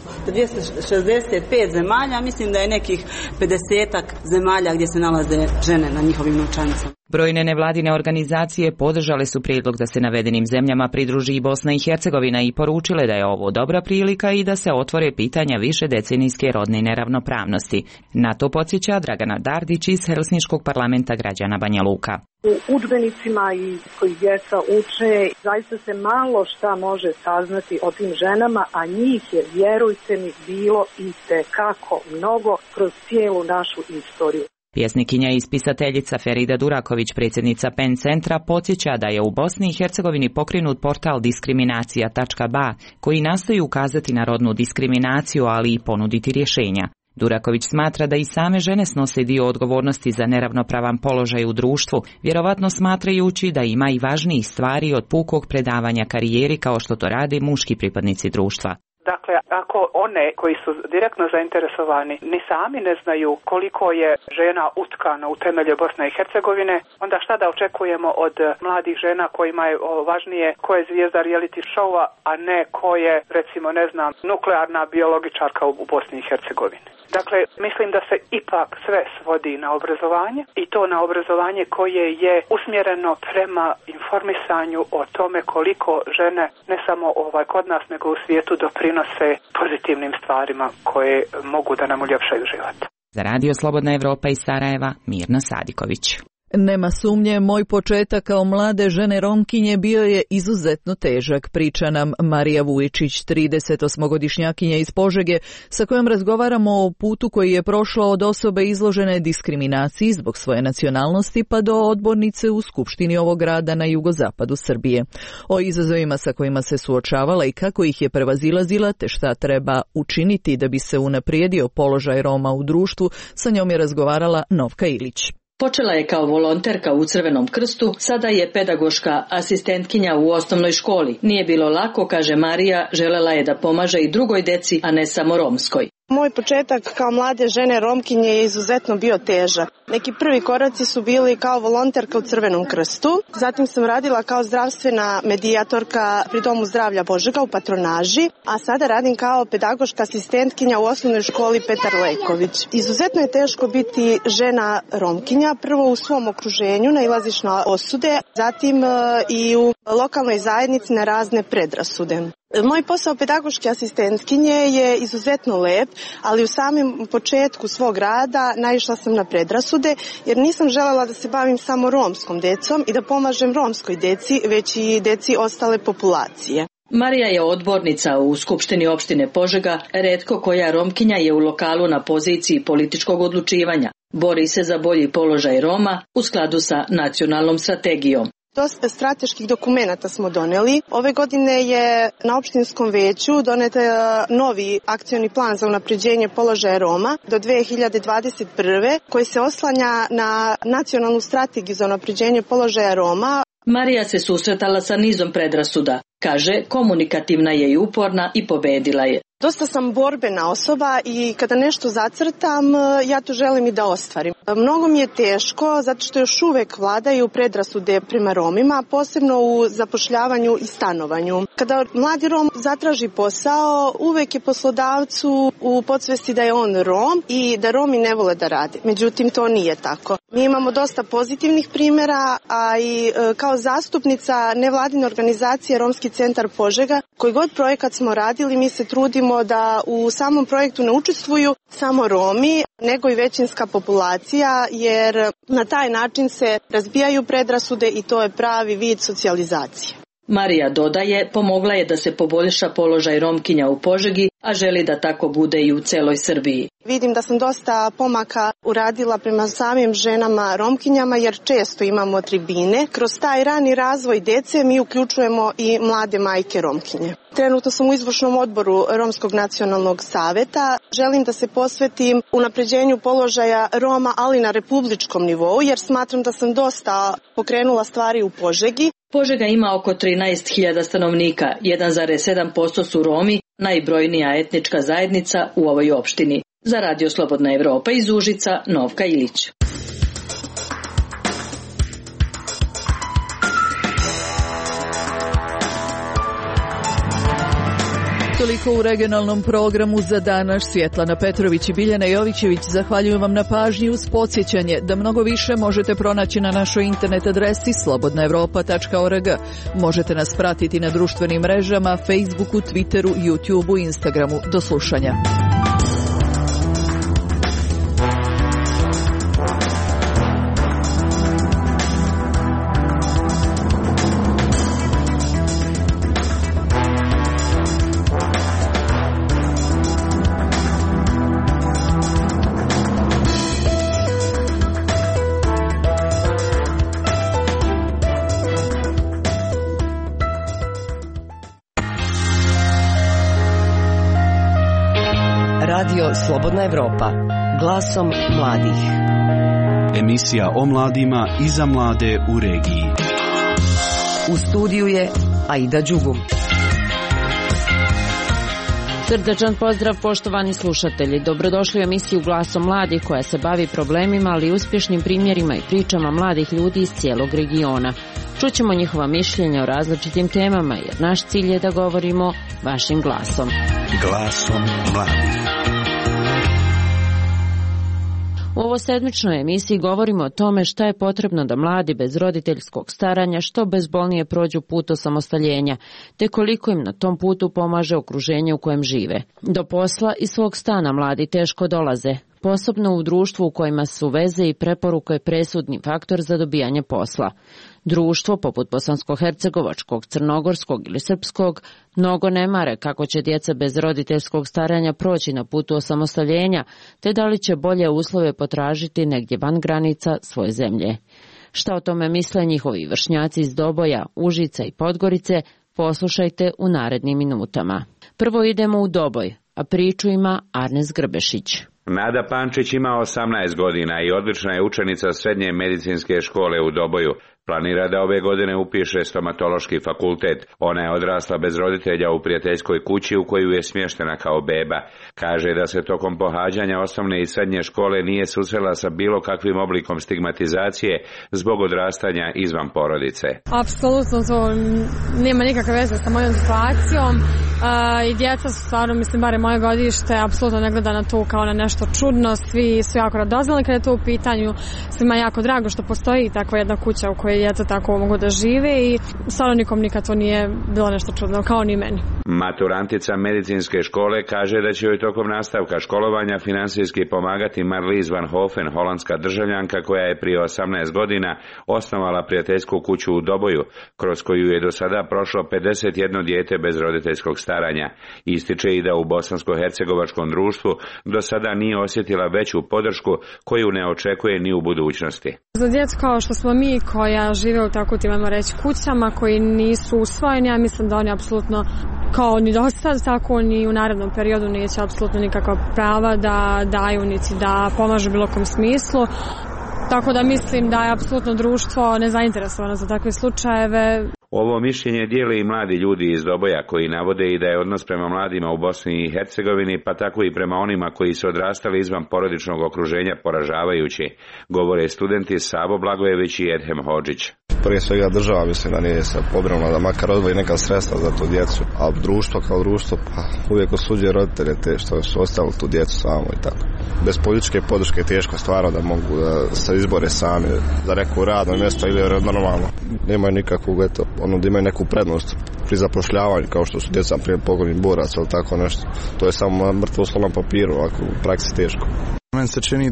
265 zemalja, mislim da je nekih 50-ak zemalja gdje se nalaze žene na njihovim novčanicama. Brojne nevladine organizacije podržale su prijedlog da se navedenim zemljama pridruži i Bosna i Hercegovina i poručile da je ovo dobra prilika i da se otvore pitanja više decenijske rodne neravnopravnosti. Na to podsjeća Dragana Dardić iz Helsinškog parlamenta građana Banja Luka. U udžbenicima i koji djeca uče, zaista se malo šta može saznati o tim ženama, a njih je, vjerujte mi, bilo itekako mnogo kroz cijelu našu istoriju. Pjesnikinja i spisateljica Ferida Duraković, predsjednica PEN centra, podsjeća da je u Bosni i Hercegovini pokrenut portal diskriminacija.ba koji nastoji ukazati na rodnu diskriminaciju, ali i ponuditi rješenja. Duraković smatra da i same žene snose dio odgovornosti za neravnopravan položaj u društvu, vjerovatno smatrajući da ima i važnijih stvari od pukog predavanja karijeri kao što to rade muški pripadnici društva. Dakle, ako one koji su direktno zainteresovani ni sami ne znaju koliko je žena utkano u temelje Bosne i Hercegovine, onda šta da očekujemo od mladih žena kojima je važnije ko je zvijezda reality showa, a ne ko je, recimo, ne znam, nuklearna biologičarka u Bosni i Hercegovini. Dakle, mislim da se ipak sve svodi na obrazovanje i to na obrazovanje koje je usmjereno prema informisanju o tome koliko žene, ne samo kod nas, nego u svijetu doprinose pozitivnim stvarima koje mogu da nam uljepšaju život. Za Radio Slobodna Evropa iz Sarajeva, Mirna Sadiković. Nema sumnje, moj početak kao mlade žene Romkinje bio je izuzetno težak, priča nam Marija Vujičić, 38-godišnjakinja iz Požege, sa kojom razgovaramo o putu koji je prošla od osobe izložene diskriminaciji zbog svoje nacionalnosti pa do odbornice u Skupštini ovog grada na jugozapadu Srbije. O izazovima sa kojima se suočavala i kako ih je prevazilazila, te šta treba učiniti da bi se unaprijedio položaj Roma u društvu, sa njom je razgovarala Novka Ilić. Počela je kao volonterka u Crvenom krstu, sada je pedagoška asistentkinja u osnovnoj školi. Nije bilo lako, kaže Marija, želela je da pomaže i drugoj deci, a ne samo romskoj. Moj početak kao mlade žene Romkinje je izuzetno bio težak. Neki prvi koraci su bili kao volonterka u Crvenom krstu, zatim sam radila kao zdravstvena medijatorka pri Domu zdravlja Požega u patronaži, a sada radim kao pedagoška asistentkinja u osnovnoj školi Petar Lejković. Izuzetno je teško biti žena Romkinja, prvo u svom okruženju nailaziš na osude, zatim i u lokalnoj zajednici na razne predrasude. Moj posao pedagoške asistentkinje je izuzetno lep, ali u samom početku svog rada naišla sam na predrasude jer nisam želela da se bavim samo romskom decom i da pomažem romskoj deci, već i deci ostale populacije. Marija je odbornica u Skupštini opštine Požega, retko koja Romkinja je u lokalu na poziciji političkog odlučivanja. Bori se za bolji položaj Roma u skladu sa nacionalnom strategijom. Dosta strateških dokumenata smo doneli. Ove godine je na opštinskom veću donet novi akcioni plan za unapređenje položaja Roma do 2021. koji se oslanja na nacionalnu strategiju za unapređenje položaja Roma. Marija se susretala sa nizom predrasuda. Kaže, komunikativna je i uporna i pobedila je. Dosta sam borbena osoba i kada nešto zacrtam, ja to želim i da ostvarim. Mnogo mi je teško zato što još uvek vladaju predrasude prema Romima, posebno u zapošljavanju i stanovanju. Kada mladi Rom zatraži posao, uvek je poslodavcu u podsvesti da je on Rom i da Romi ne vole da rade. Međutim, to nije tako. Mi imamo dosta pozitivnih primjera, a i kao zastupnica nevladine organizacije Romski centar Požega, koji god projekat smo radili, mi se trudimo da u samom projektu ne učestvuju samo Romi, nego i većinska populacija, jer na taj način se razbijaju predrasude i to je pravi vid socijalizacije. Marija dodaje, pomogla je da se poboljša položaj Romkinja u Požegi, a želi da tako bude i u celoj Srbiji. Vidim da sam dosta pomaka uradila prema samim ženama Romkinjama jer često imamo tribine. Kroz taj rani razvoj dece mi uključujemo i mlade majke Romkinje. Trenutno sam u izvršnom odboru Romskog nacionalnog saveta. Želim da se posvetim unapređenju položaja Roma, ali na republičkom nivou, jer smatram da sam dosta pokrenula stvari u Požegi. Požega ima oko 13.000 stanovnika, 1,7% su Romi, najbrojnija etnička zajednica u ovoj opštini. Za Radio Slobodna Evropa iz Užica, Novka Ilić. Toliko u regionalnom programu za danas. Svjetlana Petrović i Biljana Jovićević zahvaljujem vam na pažnji uz podsjećanje da mnogo više možete pronaći na našoj internet adresi slobodnaevropa.org. Možete nas pratiti na društvenim mrežama, Facebooku, Twitteru, YouTubeu i Instagramu. Do slušanja. Radio Slobodna Evropa, glasom mladih. Emisija o mladima i za mlade u regiji. U studiju je Aida Đugum. Srdačan pozdrav poštovani slušatelji. Dobrodošli u emisiju Glasom mladih koja se bavi problemima, ali i uspješnim primjerima i pričama mladih ljudi iz cijelog regiona. Čućemo njihova mišljenja o različitim temama jer naš cilj je da govorimo vašim glasom. Glasom mladih. U ovosedmičnoj emisiji govorimo o tome šta je potrebno da mladi bez roditeljskog staranja što bezbolnije prođu put osamostaljenja, te koliko im na tom putu pomaže okruženje u kojem žive. Do posla i svog stana mladi teško dolaze, posebno u društvu u kojima su veze i preporuke presudni faktor za dobijanje posla. Društvo, poput bosansko-hercegovačkog, crnogorskog ili srpskog, mnogo ne mare kako će djeca bez roditeljskog staranja proći na putu osamostaljenja, te da li će bolje uslove potražiti negdje van granica svoje zemlje. Šta o tome misle njihovi vršnjaci iz Doboja, Užica i Podgorice, poslušajte u narednim minutama. Prvo idemo u Doboj, a priču ima Arnes Grbešić. Nada Pančić ima 18 godina i odlična je učenica srednje medicinske škole u Doboju. Planira da ove godine upiše stomatološki fakultet. Ona je odrasla bez roditelja u prijateljskoj kući u koju je smještena kao beba. Kaže da se tokom pohađanja osnovne i srednje škole nije susrela sa bilo kakvim oblikom stigmatizacije zbog odrastanja izvan porodice. Apsolutno to nema nikakve veze sa mojom situacijom i djeca su stvarno, mislim, bare moje godište, apsolutno ne gleda na to kao na nešto čudno. Svi su jako radoznali kada je to u pitanju. Svima jako drago što postoji takva jedna kuća u kojoj djeca tako mogu da žive i stvarno nikom nikad to nije bilo nešto čudno, kao ni meni. Maturantica medicinske škole kaže da će joj tokom nastavka školovanja finansijski pomagati Marlies van Hofen, holandska državljanka koja je prije 18 godina osnovala prijateljsku kuću u Doboju, kroz koju je do sada prošlo 51 dijete bez roditeljskog staranja. Ističe i da u bosansko-hercegovačkom društvu do sada nije osjetila veću podršku koju ne očekuje ni u budućnosti. Za djecu kao što smo mi koja žive u tako timamo reći kućama koji nisu usvojeni, ja mislim da oni apsolutno kao ni do sad, tako ni u narednom periodu neće apsolutno nikakva prava da daju niti da pomažu bilo kom smislu. Tako da mislim da je apsolutno društvo nezainteresovano za takve slučajeve. Ovo mišljenje dijele i mladi ljudi iz Doboja koji navode i da je odnos prema mladima u Bosni i Hercegovini pa tako i prema onima koji su odrastali izvan porodičnog okruženja poražavajući, govore studenti Savo Blagojević i Edhem Hodžić. Prije svega država mislim da nije se pobrinula da makar odvoji neka sredstva za tu djecu, a društvo kao društvo pa uvijek osuđuje roditelje te što su ostavili tu djecu samo i tako. Bez političke podrške je teško stvarno da mogu da se izbore sami za neko radno mjesto ili normalno. Nemaju nikakvog da imaju neku prednost pri zapošljavanju kao što su djeca prije pogodnih boraca ili tako nešto. To je samo mrtvo slovo na papiru, ovako u praksi teško. Meni se čini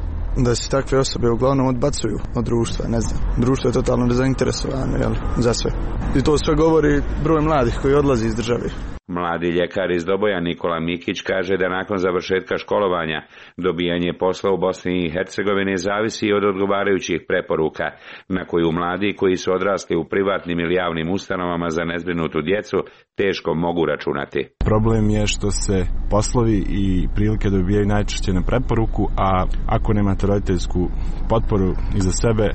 da se takve osobe uglavnom odbacuju od društva, ne znam. Društvo je totalno nezainteresovano za sve. I to sve govori broj mladih koji odlazi iz države. Mladi ljekar iz Doboja Nikola Mikić kaže da nakon završetka školovanja dobijanje posla u Bosni i Hercegovini zavisi od odgovarajućih preporuka na koju mladi koji su odrasli u privatnim ili javnim ustanovama za nezbrinutu djecu teško mogu računati. Problem je što se poslovi i prilike dobijaju najčešće na preporuku, a ako nemate roditeljsku potporu iza sebe,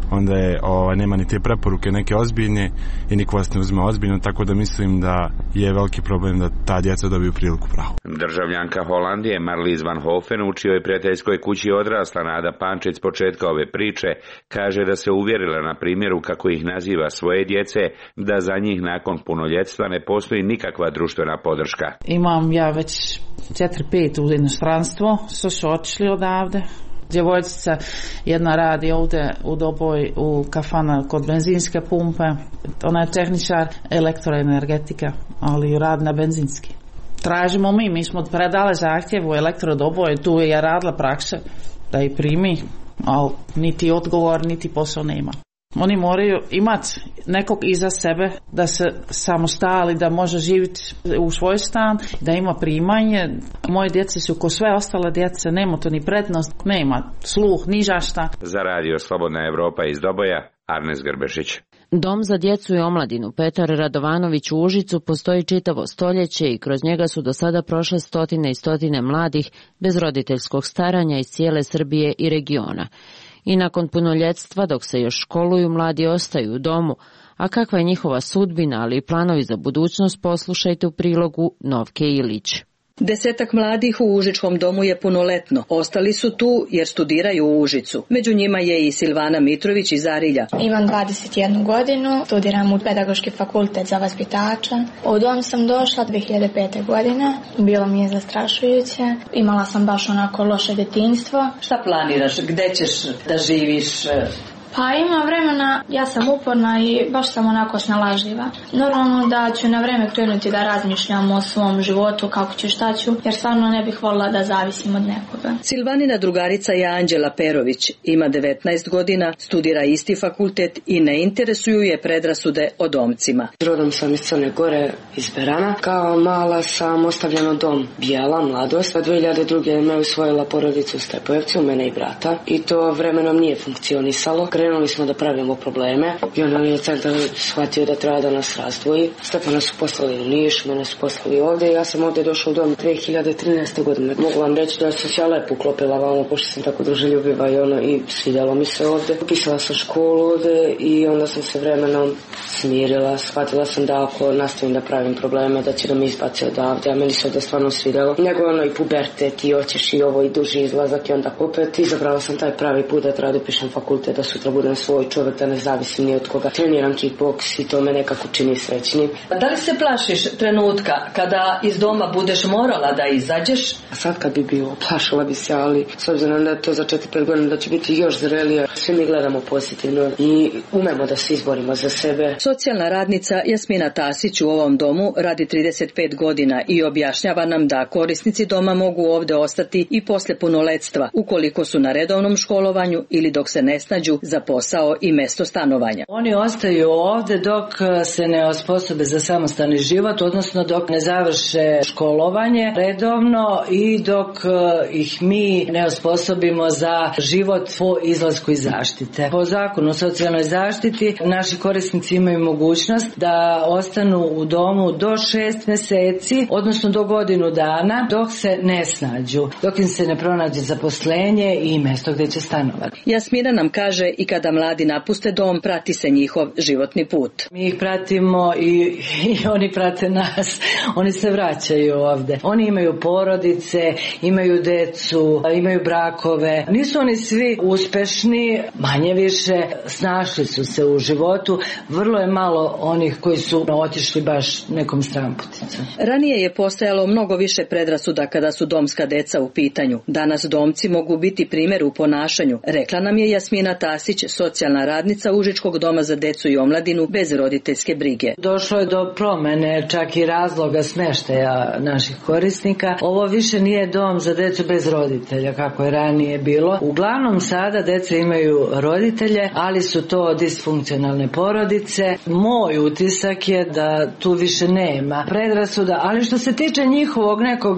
onda je nema ni te preporuke neke ozbiljne i niko vas ne uzme ozbiljno, tako da mislim da je veliki problem da ta djeca dobiju priliku pravu. Državljanka Holandije Marlies van Hofen u čijoj prijateljskoj kući odrasla Nada Pančić s početka ove priče kaže da se uvjerila na primjeru, kako ih naziva, svoje djece, da za njih nakon punoljetstva ne postoji nikakva društvena podrška. Imam ja već 4-5 u inostranstvo, što su otišli odavde. Djevojčica jedna radi ovdje u Doboj u kafana kod benzinske pumpe. Ona je tehničar elektroenergetika, ali radi na benzinski. Tražimo mi smo predale zahtjev u Elektrodoboj, tu je radila prakse da ih primi, ali niti odgovor, niti posao nema. Oni moraju imati nekog iza sebe da se samostali, da može živjeti u svoj stan, da ima primanje. Moje djece su ko sve ostale djece, nema to ni prednost, nema sluh, ni žašta. Za radio Slobodna Evropa iz Doboja, Arnes Grbešić. Dom za djecu i omladinu Petar Radovanović u Užicu postoji čitavo stoljeće i kroz njega su do sada prošle stotine i stotine mladih bez roditeljskog staranja iz cijele Srbije i regiona. I nakon punoljetstva, dok se još školuju, mladi ostaju u domu. A kakva je njihova sudbina, ali i planovi za budućnost, poslušajte u prilogu Novke Ilić. 10 mladih u Užičkom domu je punoletno. Ostali su tu jer studiraju u Užicu. Među njima je i Silvana Mitrović iz Arilja. Imam 21 godinu, studiram u Pedagoški fakultet za vaspitača. U dom sam došla 2005. godine. Bilo mi je zastrašujuće. Imala sam baš onako loše djetinjstvo. Šta planiraš? Gde ćeš da živiš? Pa ima vremena, ja sam uporna i baš sam onako snalažljiva. Normalno da ću na vreme krenuti da razmišljam o svom životu, kako ću, šta ću, jer stvarno ne bih voljela da zavisim od nekoga. Silvanina drugarica je Anđela Perović. Ima 19 godina, studira isti fakultet i ne interesuju je predrasude o domcima. Rodom sam iz Crne Gore, iz Berana. Kao mala sam ostavljena dom Bijela, mladost. 2002. me usvojila porodicu u Stepojevcu, mene i brata. I to vremenom nije funkcionisalo. Krenuli smo da pravimo probleme i onda je centar shvatio da treba da nas razdvoji. Stepana su poslali u Niš, mene su poslali ovdje. Ja sam ovdje došla u dom 2013. godine. Mogu vam reći da sam se ja lepo uklopila vamo, pošto sam tako druželjubiva i svidjelo mi se ovdje. Upisala sam školu ovdje i onda sam se vremenom smirila. Shvatila sam da ako nastavim da pravim probleme, da će da me izbaci odavde, a meni se ovdje stvarno svidjelo. Nego i pubertet i hoćeš i ovo i duži izlazak i onda opet izabrala sam taj pravi put da treba da upišem fakultet, da sutra budem svoj čovjek, da ne zavisim ni od koga. Treniram kickboks i to me nekako čini srećnim. Da li se plašiš trenutka kada iz doma budeš morala da izađeš? A sad kad bi bilo, plašila bi se, ali s obzirom da je to za 4-5 godina da će biti još zrelije, svi mi gledamo pozitivno i umemo da se izborimo za sebe. Socijalna radnica Jasmina Tasić u ovom domu radi 35 godina i objašnjava nam da korisnici doma mogu ovdje ostati i posle punoletstva, ukoliko su na redovnom školovanju ili dok se ne snađu za posao i mjesto stanovanja. Oni ostaju ovdje dok se ne osposobe za samostalni život, odnosno dok ne završe školovanje redovno i dok ih mi ne osposobimo za život po izlasku iz zaštite. Po zakonu o socijalnoj zaštiti naši korisnici imaju mogućnost da ostanu u domu do 6 mjeseci, odnosno do godinu dana, dok se ne snađu, dok im se ne pronađe zaposlenje i mjesto gdje će stanovati. Jasmina nam kaže i kada mladi napuste dom, prati se njihov životni put. Mi ih pratimo i oni prate nas. Oni se vraćaju ovdje. Oni imaju porodice, imaju decu, imaju brakove. Nisu oni svi uspešni, manje više snašli su se u životu. Vrlo je malo onih koji su otišli baš nekom stramputicom. Ranije je postojalo mnogo više predrasuda kada su domska deca u pitanju. Danas domci mogu biti primjer u ponašanju, rekla nam je Jasmina Tasić, socijalna radnica Užičkog doma za decu i omladinu bez roditeljske brige. Došlo je do promjene čak i razloga smještaja naših korisnika. Ovo više nije dom za decu bez roditelja kako je ranije bilo. Uglavnom sada deca imaju roditelje, ali su to disfunkcionalne porodice. Moj utisak je da tu više nema predrasuda, ali što se tiče njihovog nekog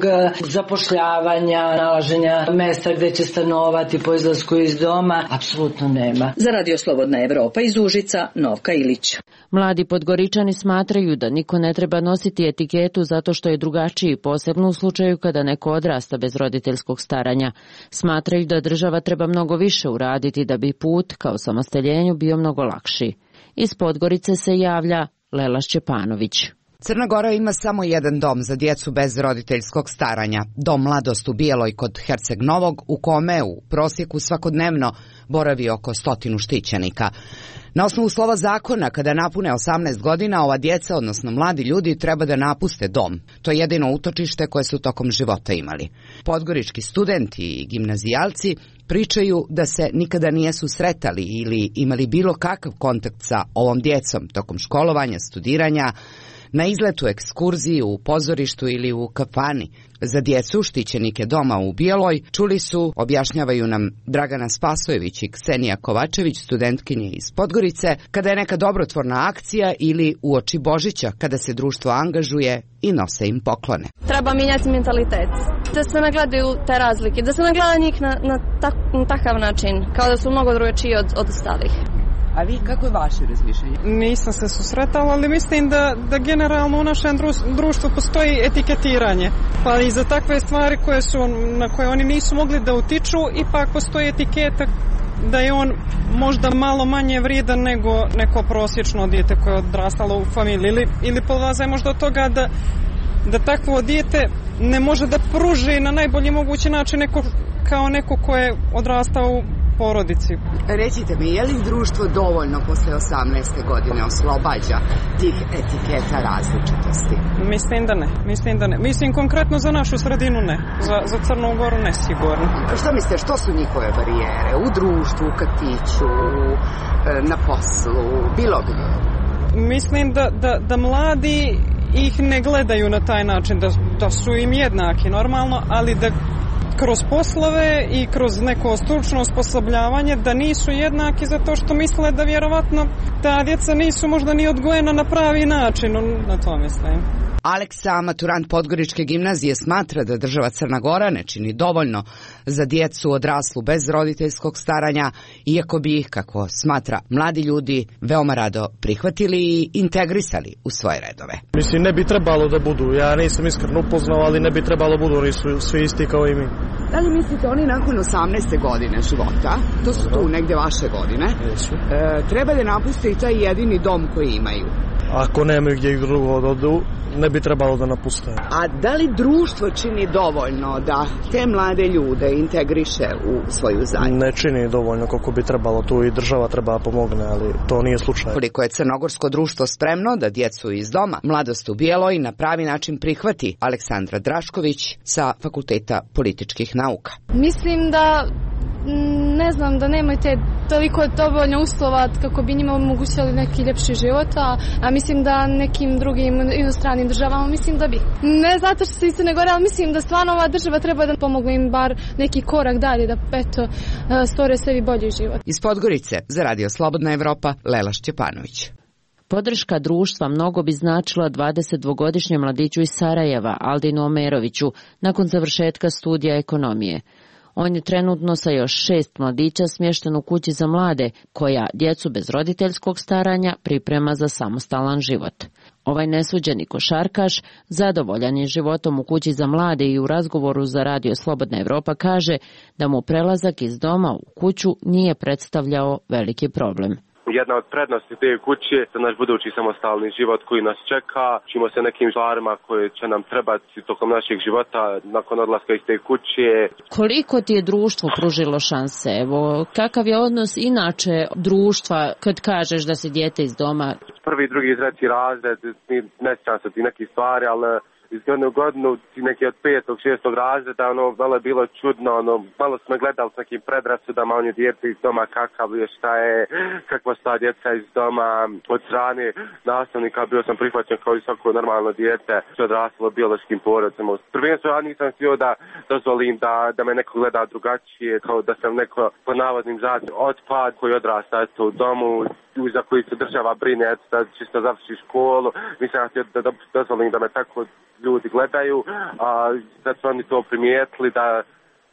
zapošljavanja, nalaženja mjesta gdje će stanovati po izlasku iz doma, apsolutno nema. Podgoričanima. Za Radio Slobodna Evropa iz Užica, Novka Ilić. Mladi Podgoričani smatraju da niko ne treba nositi etiketu zato što je drugačiji, posebno u slučaju kada neko odrasta bez roditeljskog staranja. Smatraju da država treba mnogo više uraditi da bi put ka osamostaljenju bio mnogo lakši. Iz Podgorice se javlja Lela Šćepanović. Crna Gora ima samo jedan dom za djecu bez roditeljskog staranja, dom Mladost u Bijeloj kod Herceg Novog, u kome u prosjeku svakodnevno boravi oko 100 štićenika. Na osnovu slova zakona, kada napune 18 godina, ova djeca, odnosno mladi ljudi, treba da napuste dom. To je jedino utočište koje su tokom života imali. Podgorički studenti i gimnazijalci pričaju da se nikada nijesu sretali ili imali bilo kakav kontakt sa ovom djecom tokom školovanja, studiranja, na izletu, ekskurziji, u pozorištu ili u kafani. Za djecu, štićenike doma u Bijeloj, čuli su, objašnjavaju nam Dragana Spasojević i Ksenija Kovačević, studentkinje iz Podgorice, kada je neka dobrotvorna akcija ili uoči Božića, kada se društvo angažuje i nose im poklone. Treba mijenjati mentalitet, da se nagledaju te razlike, da se nagleda njih na takav način, kao da su mnogo drugačiji od ostalih. A vi, kako je vaše razmišljanje? Nisam se susretala, ali mislim da generalno u našem društvu postoji etiketiranje. Pa i za takve stvari na koje oni nisu mogli da utiču, ipak postoji etiketa da je on možda malo manje vrijedan nego neko prosječno dijete koje je odrastalo u familiji. Ili polaze možda od toga da takvo dijete ne može da pruži na najbolji mogući način kao neko ko je odrastao u porodici. Recite mi, je li društvo dovoljno posle 18. godine oslobađa tih etiketa različitosti? Mislim da ne. Mislim konkretno za našu sredinu ne. Za Crnu Goru ne sigurno. Što mislite, što su njihove barijere? U društvu, u kafiću, na poslu, bilo gdje? Mislim da mladi ih ne gledaju na taj način, da su im jednaki normalno, ali da kroz poslove i kroz neko stručno osposobljavanje da nisu jednaki zato što misle da vjerovatno ta djeca nisu možda ni odgojena na pravi način, na to mislim. Aleksa, maturant Podgoričke gimnazije, smatra da država Crna Gora ne čini dovoljno za djecu odraslu bez roditeljskog staranja, iako bi ih, kako smatra, mladi ljudi veoma rado prihvatili i integrisali u svoje redove. Mislim, ne bi trebalo da budu, ja nisam iskreno upoznao, ali ne bi trebalo budu, oni su svi isti kao i mi. Da li mislite oni nakon 18. godine života, to su tu negde vaše godine, treba da napuste i taj jedini dom koji imaju? Ako nemaju gdje ih drugo odu, ne bi trebalo da napuste. A da li društvo čini dovoljno da te mlade ljude integriše u svoju zajednicu? Ne čini dovoljno koliko bi trebalo, tu i država treba pomogne, ali to nije slučaj. Koliko je crnogorsko društvo spremno da djecu iz doma Mladost u Bijeloj na pravi način prihvati? Aleksandra Drašković sa Fakulteta političkih nauka. Mislim da da nemate toliko dovoljno uslova kako bi njima omogućili neki ljepši život, a mislim da nekim drugim inostranim državama mislim da bi. Ne zato što se Crne Gore, ali mislim da stvarno ova država treba da pomogne im bar neki korak dalje, da stvore sebi bolji život. Iz Podgorice za Radio Slobodna Evropa, Lela Šćepanović. Podrška društva mnogo bi značila 22-godišnjem mladiću iz Sarajeva, Aldinu Omeroviću, nakon završetka studija ekonomije. On je trenutno sa još 6 mladića smješten u kući za mlade, koja djecu bez roditeljskog staranja priprema za samostalan život. Ovaj nesuđeni košarkaš, zadovoljan je životom u kući za mlade i u razgovoru za Radio Slobodna Evropa kaže da mu prelazak iz doma u kuću nije predstavljao veliki problem. Jedna od prednosti te kuće je naš budući samostalni život koji nas čeka. Učimo se nekim stvarima koje će nam trebati tokom našeg života nakon odlaska iz te kuće. Koliko ti je društvo pružilo šanse? Evo, kakav je odnos inače društva kad kažeš da se dijete iz doma? Prvi, drugi, treći razred, ne sjećam se ti nekih stvari, ali iz godine u godinu, neki od 5. 6. razreda, malo je bilo čudno, malo smo gledali s nekim predrasudama, on je dijete iz doma, kakav je, šta je, kakva sta djeca iz doma, od strane nastavnika bio sam prihvaćen kao i svako normalno dijete, što je odraslo biološkim porodicama. Prvenstveno ja nisam htio da dozvolim da me neko gleda drugačije, kao da sam neko po navodnim znacima otpad koji odrasta u domu, za koji se država brine, da čisto završi školu. Nisam htio da dozvolim da me tako ljudi gledaju, a sad su oni to primijetili da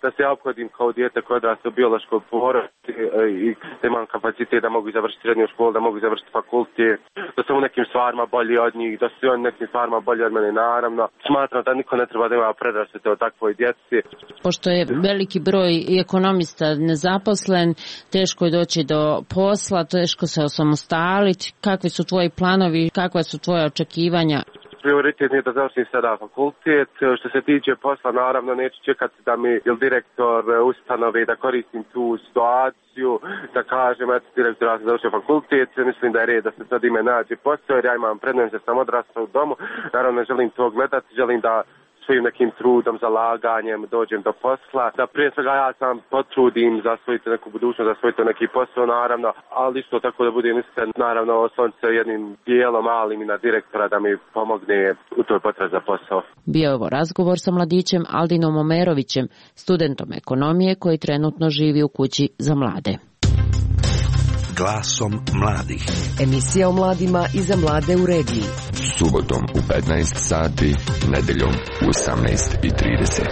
da se ja ophodim kao dijete koje odrasta u biološkoj porodici i da imam kapacitet da mogu završiti srednju školu, da mogu završiti fakultet, da sam u nekim stvarima bolji od njih, da su oni nekim stvarima bolji od mene, naravno. Smatram da niko ne treba da ima predrasude o takvoj djeci. Pošto je veliki broj i ekonomista nezaposlen, teško je doći do posla, teško se osamostaliti. Kakvi su tvoji planovi, kakva su tvoja očekivanja? Prioritet je da završim sada fakultet. Što se tiče posla, naravno neću čekati da mi direktor ustanove da koristim tu situaciju, da kažem, eto direktor, ja sam završio fakultet, mislim da je red da se sad ime nađe posao, jer ja imam prednost da sam odrastao u domu, naravno ne želim to gledati, želim da svojim nekim trudom, zalaganjem dođem do posla, da prije svega ja sam potrudim za svojiti neku budućnost, za svojiti neki posao, naravno, ali isto tako da budem iskren, naravno osloniti se jednim dijelom malim i na direktora da mi pomogne u toj potrazi za posao. Bio je ovo razgovor sa mladićem Aldinom Omerovićem, studentom ekonomije koji trenutno živi u kući za mlade. Glasom mladih. Emisija o mladima i za mlade u regiji. Subotom u 15 sati, nedeljom u 18:30.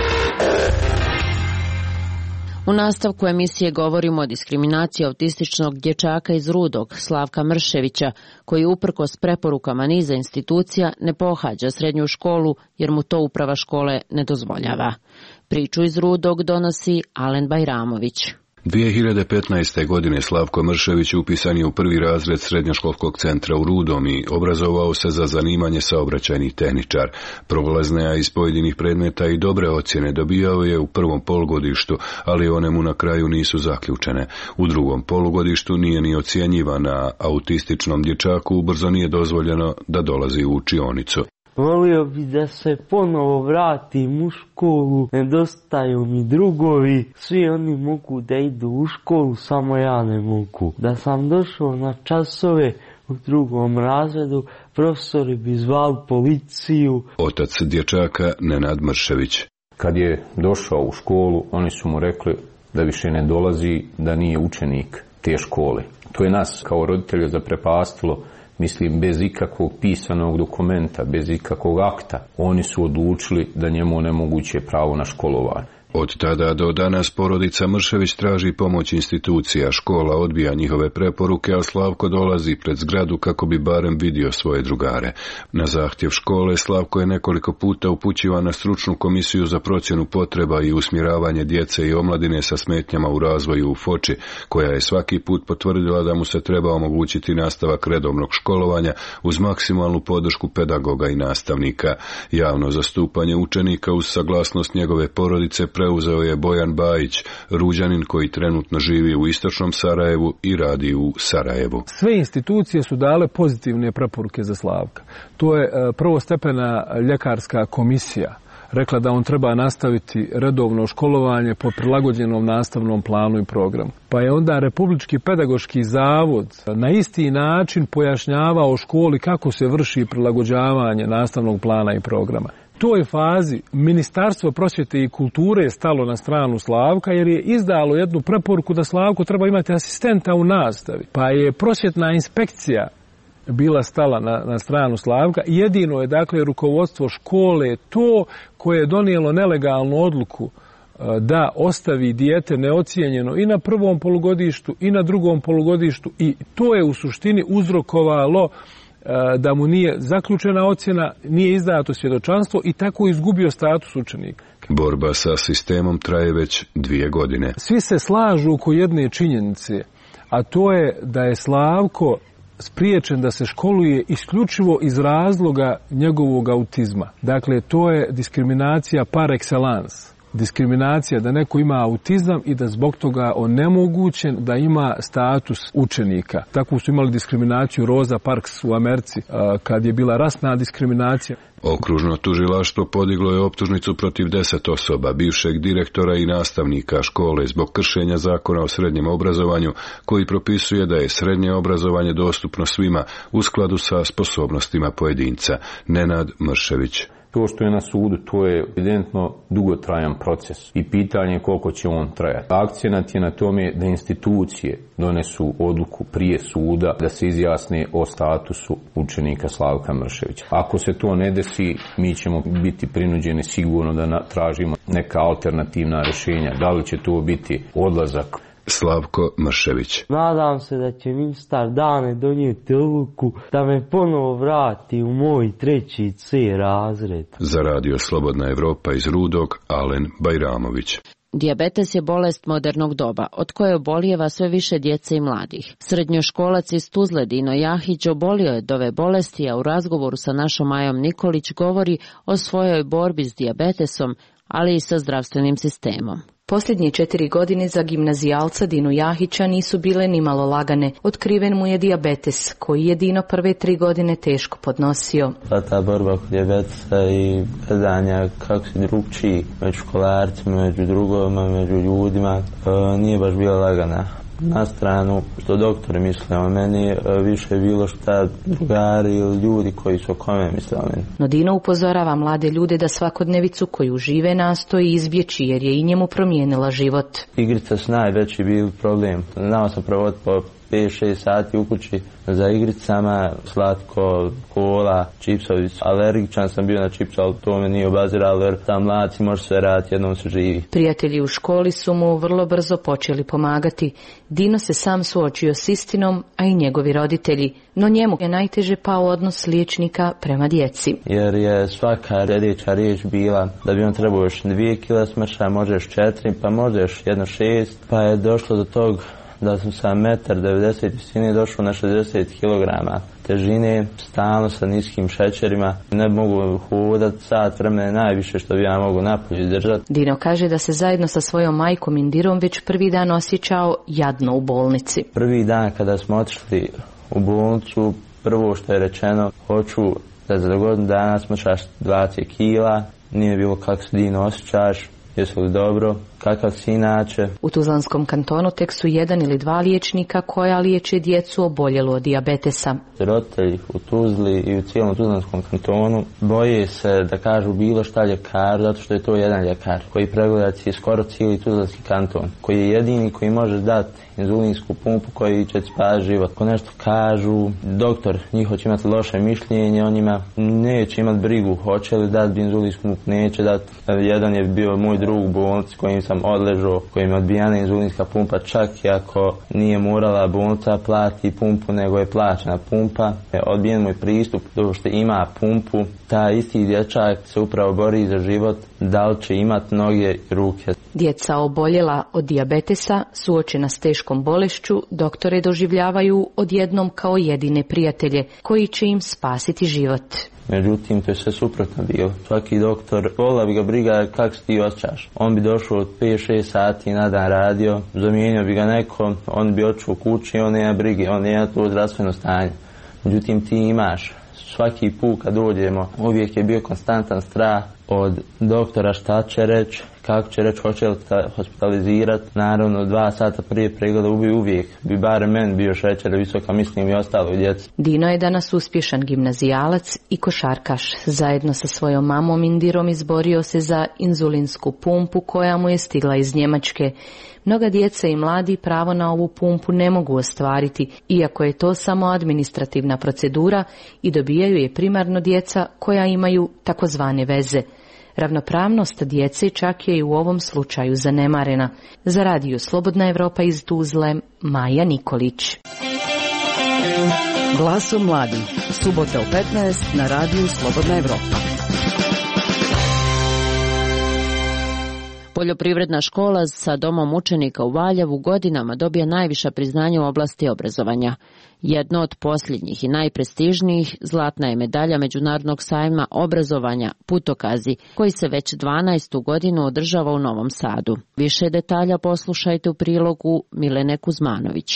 U nastavku emisije govorimo o diskriminaciji autističnog dječaka iz Rudog, Slavka Mrševića, koji uprkos preporukama niza institucija ne pohađa srednju školu jer mu to uprava škole ne dozvoljava. Priču iz Rudog donosi Alen Bajramović. 2015. godine Slavko Mršević upisan je u prvi razred srednjoškolskog centra u Rudom i obrazovao se za zanimanje saobraćajni tehničar. Prolaznaja iz pojedinih predmeta i dobre ocjene dobijao je u prvom polugodištu, ali one mu na kraju nisu zaključene. U drugom polugodištu nije ni ocjenjivan, a autističnom dječaku ubrzo nije dozvoljeno da dolazi u učionicu. Volio bi da se ponovo vratim u školu, nedostaju mi drugovi, svi oni mogu da idu u školu, samo ja ne mogu. Da sam došao na časove u drugom razredu, profesori bi zvali policiju. Otac dječaka Nenad Mršević. Kad je došao u školu, oni su mu rekli da više ne dolazi, da nije učenik te škole. To je nas kao roditelja zaprepastilo. Mislim, bez ikakvog pisanog dokumenta, bez ikakvog akta, oni su odlučili da njemu onemoguće pravo na školovanje. Od tada do danas porodica Mršević traži pomoć institucija, škola odbija njihove preporuke, a Slavko dolazi pred zgradu kako bi barem vidio svoje drugare. Na zahtjev škole Slavko je nekoliko puta upućivan na stručnu komisiju za procjenu potreba i usmjeravanje djece i omladine sa smetnjama u razvoju u Foči, koja je svaki put potvrdila da mu se treba omogućiti nastavak redovnog školovanja uz maksimalnu podršku pedagoga i nastavnika. Javno zastupanje učenika uz saglasnost njegove porodice preuzeo je Bojan Bajić, Ruđanin koji trenutno živi u istočnom Sarajevu i radi u Sarajevu. Sve institucije su dale pozitivne preporuke za Slavka. To je prvostepena ljekarska komisija rekla da on treba nastaviti redovno školovanje po prilagođenom nastavnom planu i programu. Pa je onda Republički pedagoški zavod na isti način pojašnjavao školi kako se vrši prilagođavanje nastavnog plana i programa. U toj fazi Ministarstvo prosvjete i kulture je stalo na stranu Slavka jer je izdalo jednu preporuku da Slavko treba imati asistenta u nastavi. Pa je prosvjetna inspekcija bila stala na stranu Slavka. Jedino je dakle rukovodstvo škole to koje je donijelo nelegalnu odluku da ostavi dijete neocijenjeno i na prvom polugodištu i na drugom polugodištu i to je u suštini uzrokovalo da mu nije zaključena ocjena, nije izdato svjedočanstvo i tako izgubio status učenika. Borba sa sistemom traje već 2 godine. Svi se slažu oko jedne činjenice, a to je da je Slavko spriječen da se školuje isključivo iz razloga njegovog autizma. Dakle, to je diskriminacija par excellence. Diskriminacija da neko ima autizam i da zbog toga onemogućen da ima status učenika. Tako su imali diskriminaciju Rosa Parks u Americi kad je bila rasna diskriminacija. Okružno tužilaštvo podiglo je optužnicu protiv 10 osoba, bivšeg direktora i nastavnika škole zbog kršenja zakona o srednjem obrazovanju koji propisuje da je srednje obrazovanje dostupno svima u skladu sa sposobnostima pojedinca. Nenad Mršević. To što je na sudu, to je evidentno dugotrajan proces i pitanje je koliko će on trajati. Akcenat je na tome da institucije donesu odluku prije suda da se izjasne o statusu učenika Slavka Mrševića. Ako se to ne desi, mi ćemo biti prinuđeni sigurno da tražimo neka alternativna rješenja. Da li će to biti odlazak? Slavko Mršević. Nadam se da će ministar Dane donijeti odluku da me ponovo vrati u moj 3. C razred. Za Radio Slobodna Evropa iz Rudog, Alen Bajramović. Dijabetes je bolest modernog doba, od koje obolijeva sve više djece i mladih. Srednjoškolac iz Tuzle Dino Jahić obolio je od ove bolesti, a u razgovoru sa našom Majom Nikolić govori o svojoj borbi s dijabetesom, ali i sa zdravstvenim sistemom. Posljednje 4 godine za gimnazijalca Dinu Jahića nisu bile nimalo lagane. Otkriven mu je dijabetes, koji je Dino prve 3 godine teško podnosio. Ta borba kod dijabetesa i gledanja kako se drugčiji među školarcima, među drugovima, među ljudima, nije baš bila lagana. Na stranu što doktori misle o meni, više je bilo šta drugari ili ljudi koji su oko mene misle o meni. No Dino upozorava mlade ljude da svakodnevicu koju žive nastoji izbjeći jer je i njemu promijenila život. Igrice su najveći bili problem. Znao sam provoditi po 5-6 sati u kući za igricama, slatko, kola, čipsovi. Alergičan sam bio na čips, ali to me nije obaziralo jer tam mladci može sve raditi, jednom se živi. Prijatelji u školi su mu vrlo brzo počeli pomagati. Dino se sam suočio s istinom, a i njegovi roditelji. No njemu je najteže pao odnos liječnika prema djeci. Jer je svaka sljedeća riječ bila da bi on trebao još 2 kila smrša, može još 4, pa može još 1,6, pa je došlo do tog da sam sa 1,90 m visine došao na 60 kg težine, stalno sa niskim šećerima. Ne mogu hodati sat vremena, najviše što bi ja mogu napolje izdržati. Dino kaže da se zajedno sa svojom majkom Indirom već prvi dan osjećao jadno u bolnici. Prvi dan kada smo otišli u bolnicu, prvo što je rečeno, hoću da za godinu dana smršaš 20 kila. Nije bilo kako se Dino osjećaš, jesu li dobro, kakav si inače. U Tuzlanskom kantonu tek su 1 ili 2 liječnika koja liječe djecu oboljelu od dijabetesa. Roditelji u Tuzli i u cijelom Tuzlanskom kantonu boje se da kažu bilo šta ljekaru, zato što je to jedan ljekar koji pregleda skoro cijeli Tuzlanski kanton, koji je jedini koji može dati inzulinsku pumpu koji će ti spasiti život. Ako nešto kažu, doktor njihov će imati loše mišljenje, on njima neće imati brigu, hoće li dati inzulinsku pumpu, neće dati. Jedan je bio moj drug u bolnici kojim sam odležao, kojim je odbijana inzulinska pumpa, čak i ako nije morala bolnica plati pumpu, nego je plaćena pumpa. Odbijen moj pristup, dok što ima pumpu, ta isti dječak se upravo bori za život, da li će imati noge i ruke. Djeca oboljela od dijabetesa, suočena s teškom bolešću, doktore doživljavaju odjednom kao jedine prijatelje, koji će im spasiti život. Međutim, to je sve suprotno bilo. Svaki doktor, volila bi ga briga kako se ti osjećaš. On bi došao od 5-6 sati na dan radio, zamijenio bi ga neko, on bi otišao u kući, on nema brige, on nema to zdravstveno stanje. Međutim, ti imaš. Svaki put kad dođemo, uvijek je bio konstantan strah od doktora šta će reći, kako će reći, hoće li hospitalizirati. Naravno, 2 sata prije pregleda uvijek bi barem meni bio šećer visoka, mislim i ostalo djeci. Dino je danas uspješan gimnazijalac i košarkaš. Zajedno sa svojom mamom Indirom izborio se za inzulinsku pumpu koja mu je stigla iz Njemačke. Mnoga djeca i mladi pravo na ovu pumpu ne mogu ostvariti, iako je to samo administrativna procedura i dobijaju je primarno djeca koja imaju takozvane veze. Ravnopravnost djece čak je i u ovom slučaju zanemarena. Za Radio Slobodna Evropa iz Tuzle, Maja Nikolić. Glasom mladih, subota u 15 na Radio Slobodna Evropa. Poljoprivredna škola sa domom učenika u Valjevu godinama dobija najviša priznanja u oblasti obrazovanja. Jedno od posljednjih i najprestižnijih zlatna je medalja Međunarodnog sajma obrazovanja Putokazi, koji se već 12. godinu održava u Novom Sadu. Više detalja poslušajte u prilogu Milene Kuzmanović.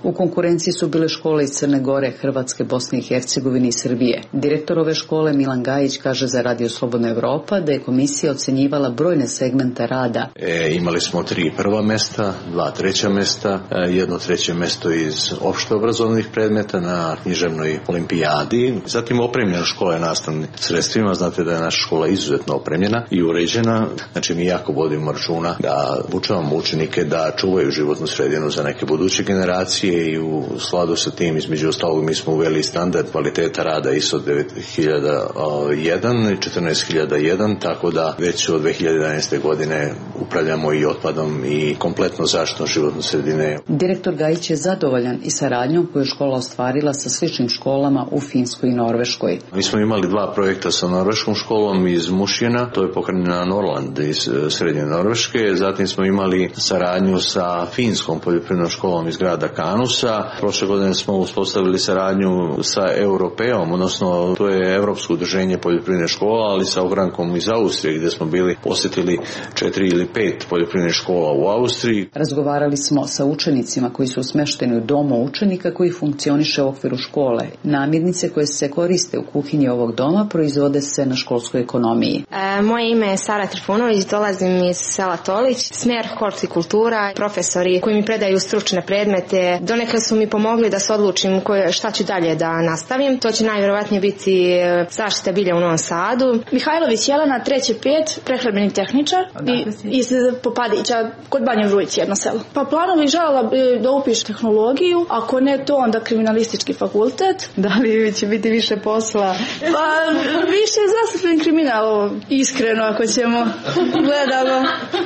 U konkurenciji su bile škole iz Crne Gore, Hrvatske, Bosne i Hercegovine i Srbije. Direktor ove škole Milan Gajić kaže za Radio Slobodna Evropa da je komisija ocenjivala brojne segmente rada. Imali smo 3 prva mesta, 2 treća mesta, 1 treće mesto iz opšteobrazovnih predmeta na književnoj olimpijadi. Zatim opremljena škola je nastavnim sredstvima. Znate da je naša škola izuzetno opremljena i uređena. Znači mi jako vodimo računa da učavamo učenike da čuvaju životnu sredinu za neke buduće generacije i u skladu sa tim između ostalog mi smo uveli standard kvaliteta rada ISO 9001 i 14001, tako da već od 2011. godine upravljamo i otpadom i kompletno zaštitom životne sredine. Direktor Gajić je zadovoljan i saradnjom koju je škola ostvarila sa sličnim školama u Finskoj i Norveškoj. Mi smo imali 2 projekta sa norveškom školom iz Mušjena, to je pokrenjena Norland iz srednje Norveške, zatim smo imali saradnju sa finskom poljoprivrednom školom iz grada Kanusa. Prošle godine smo uspostavili saradnju sa Europeom, odnosno to je Europsko udruženje poljoprivredne škola, ali sa ogrankom iz Austrije gdje smo bili posjetili 4 ili 5 poljoprivrednih škola u Austriji. Razgovarali smo sa učenicima koji su smješteni u domu učenika koji funkcioniše u okviru škole. Namirnice koje se koriste u kuhinji ovog doma proizvode se na školskoj ekonomiji. Moje ime je Sara Trifunović, dolazim iz sela Tolić, smjer hortikultura, profesori koji mi predaju stručne predmete. Donekle su mi pomogli da se odlučim šta ću dalje da nastavim. To će najvjerovatnije biti zaštita bilja u Novom Sadu. Mihajlović Jelena, 3.5, prehrambeni tehničar iz Popadića, kod Banje Vrujici, jedno selo. Pa planovi željela da upiš tehnologiju, ako ne to onda kriminalistički fakultet. Da li će biti više posla? Pa više zastupljen kriminal, iskreno ako ćemo gledamo.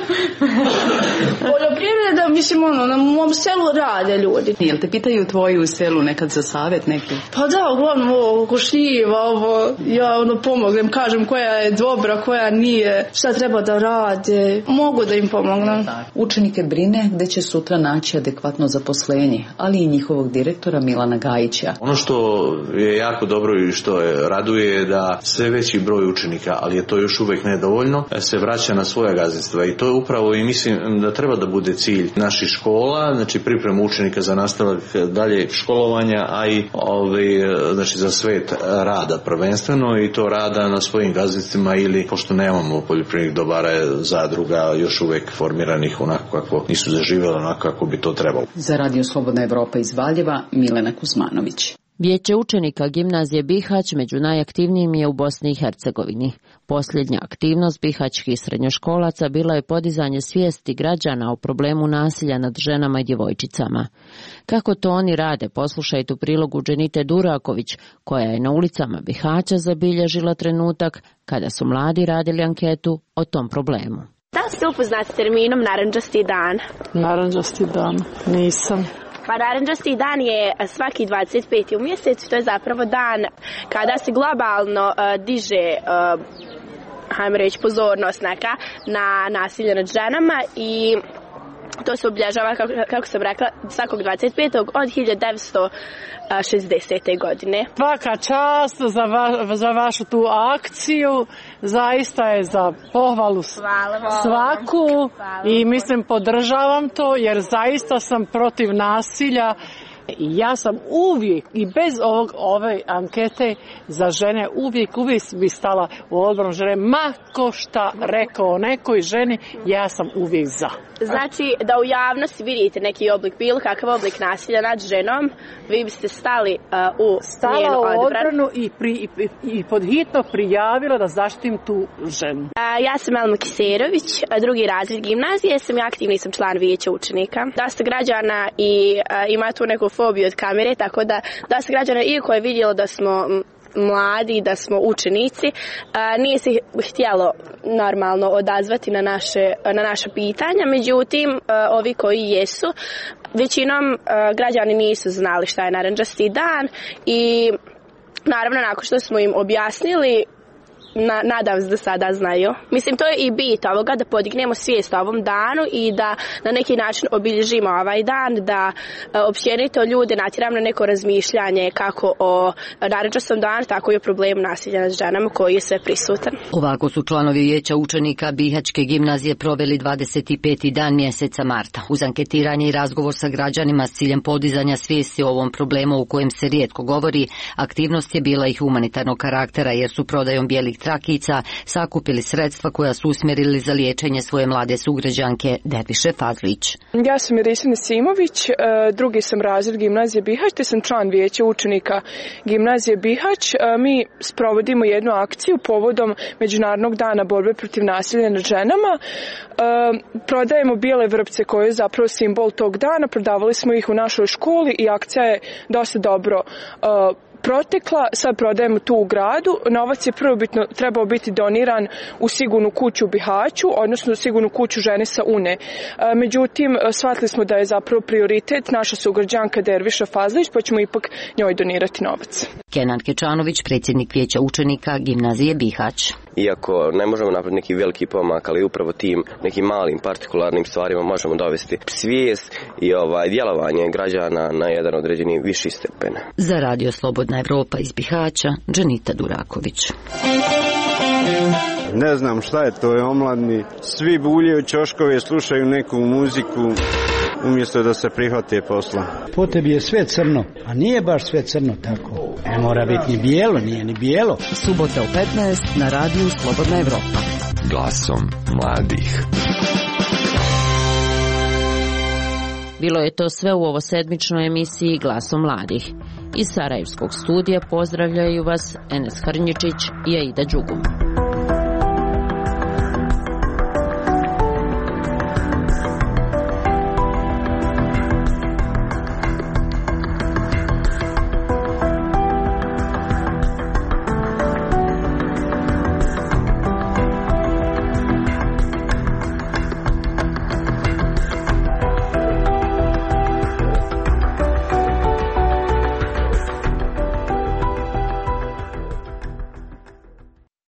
Poljoprivreda, mislim na mom selu rade ljudi. Jel te pitaju tvoji u selu nekad za savjet neki? Pa da, uglavnom ovo košljiva, ja pomognem, kažem koja je dobra, koja nije, šta treba da rade, mogu da im pomognem. Učenike brine gde će sutra naći adekvatno zaposlenje, ali i njihovog direktora Milana Gajića. Ono što je jako dobro i što je raduje da sve veći broj učenika, ali je to još uvijek nedovoljno, se vraća na svoja gazdinstva i to je upravo i mislim da treba da bude cilj naših škola, znači priprema učenika za nastavak dalje školovanja, a i znači za svet rada prvenstveno i to rada na svojim gazdinstvima ili pošto nemamo poljoprivrednih dobara zadruga još uvijek formiranih onako kako nisu zaživjeli onako kako bi to trebalo. Za Radio Slobodna Evropa iz Valjeva, Milena Kuzmanović. Vijeće učenika gimnazije Bihać među najaktivnijim je u Bosni i Hercegovini. Posljednja aktivnost bihaćkih srednjoškolaca bila je podizanje svijesti građana o problemu nasilja nad ženama i djevojčicama. Kako to oni rade, poslušajte u prilogu Dženite Duraković, koja je na ulicama Bihaća zabilježila trenutak kada su mladi radili anketu o tom problemu. Da li ste upoznati terminom narandžasti dan? Narandžasti dan, nisam. Pa narandžasti dan je svaki 25. u mjesecu, to je zapravo dan kada se globalno diže hajmo reći pozornost neka na nasilje nad ženama i to se obilježava, kako sam rekla, svakog 25. od 1960. godine. Svaka čast za vašu tu akciju, zaista je za pohvalu svaku i mislim podržavam to jer zaista sam protiv nasilja. Ja sam uvijek i bez ove ankete za žene uvijek bi stala u odbranu žene, ma ko šta rekao nekoj ženi, ja sam uvijek za. Znači da u javnosti vidite neki oblik, bilo kakav oblik nasilja nad ženom, vi biste stali u njenu odbranu i podhitno prijavila da zaštitim tu ženu. Ja sam Elma Kiserović, drugi razred gimnazije, sam aktivni sam član vijeća učenika. Dosta građana i ima tu neku fobiju od kamere, tako da dosta građana, iako je vidjelo da smo mladi, da smo učenici, nije se htjelo normalno odazvati na naša pitanja, međutim ovi koji jesu, većinom građani nisu znali šta je narandžasti dan i naravno nakon što smo im objasnili nadam se da sada znaju. Mislim, to je i bit ovoga, da podignemo svijest o ovom danu i da na neki način obilježimo ovaj dan, da općenito ljude natjeramo na neko razmišljanje kako o naredčastom danu, tako i o problemu nasilja nad ženama koji je sve prisutan. Ovako su članovi vijeća učenika Bihaćke gimnazije proveli 25. dan mjeseca marta. Uz anketiranje i razgovor sa građanima s ciljem podizanja svijesti o ovom problemu o kojem se rijetko govori, aktivnost je bila i humanitarnog karaktera jer su prodajom bijelih trakica sakupili sredstva koja su usmjerili za liječenje svoje mlade sugrađanke Derviše Fazlić. Ja sam Irisina Simović, drugi sam razred gimnazije Bihać, te sam član vijeća učenika gimnazije Bihać. Mi sprovodimo jednu akciju povodom Međunarodnog dana borbe protiv nasilja nad ženama. Prodajemo bijele vrpce koje je zapravo simbol tog dana, prodavali smo ih u našoj školi i akcija je dosta dobro protekla, sad prodajemo tu u gradu. Novac je prvobitno trebao biti doniran u sigurnu kuću u Bihaću, odnosno u sigurnu kuću žene sa UNE. Međutim, shvatili smo da je zapravo prioritet naša sugrađanka Derviša Fazlić, pa ćemo ipak njoj donirati novac. Kenan Kečanović, predsjednik vijeća učenika gimnazije Bihać. Iako ne možemo napraviti neki veliki pomak, ali upravo tim nekim malim partikularnim stvarima možemo dovesti svijest i djelovanje građana na jedan određeni viši stepen. Za Radio Slobodna Evropa iz Bihaća, Dženita Duraković. Ne znam šta je to, je omladni. Svi buljaju ćoškove, slušaju neku muziku umjesto da se prihvate posla. Po tebi je sve crno, a nije baš sve crno tako. Ne mora biti ni bijelo, nije ni bijelo. Subota u 15 na Radiju Slobodna Evropa. Glasom mladih. Bilo je to sve u ovo sedmičnoj emisiji Glasom mladih. Iz Sarajevskog studija pozdravljaju vas Enes Hrnjičić i Aida Đugum.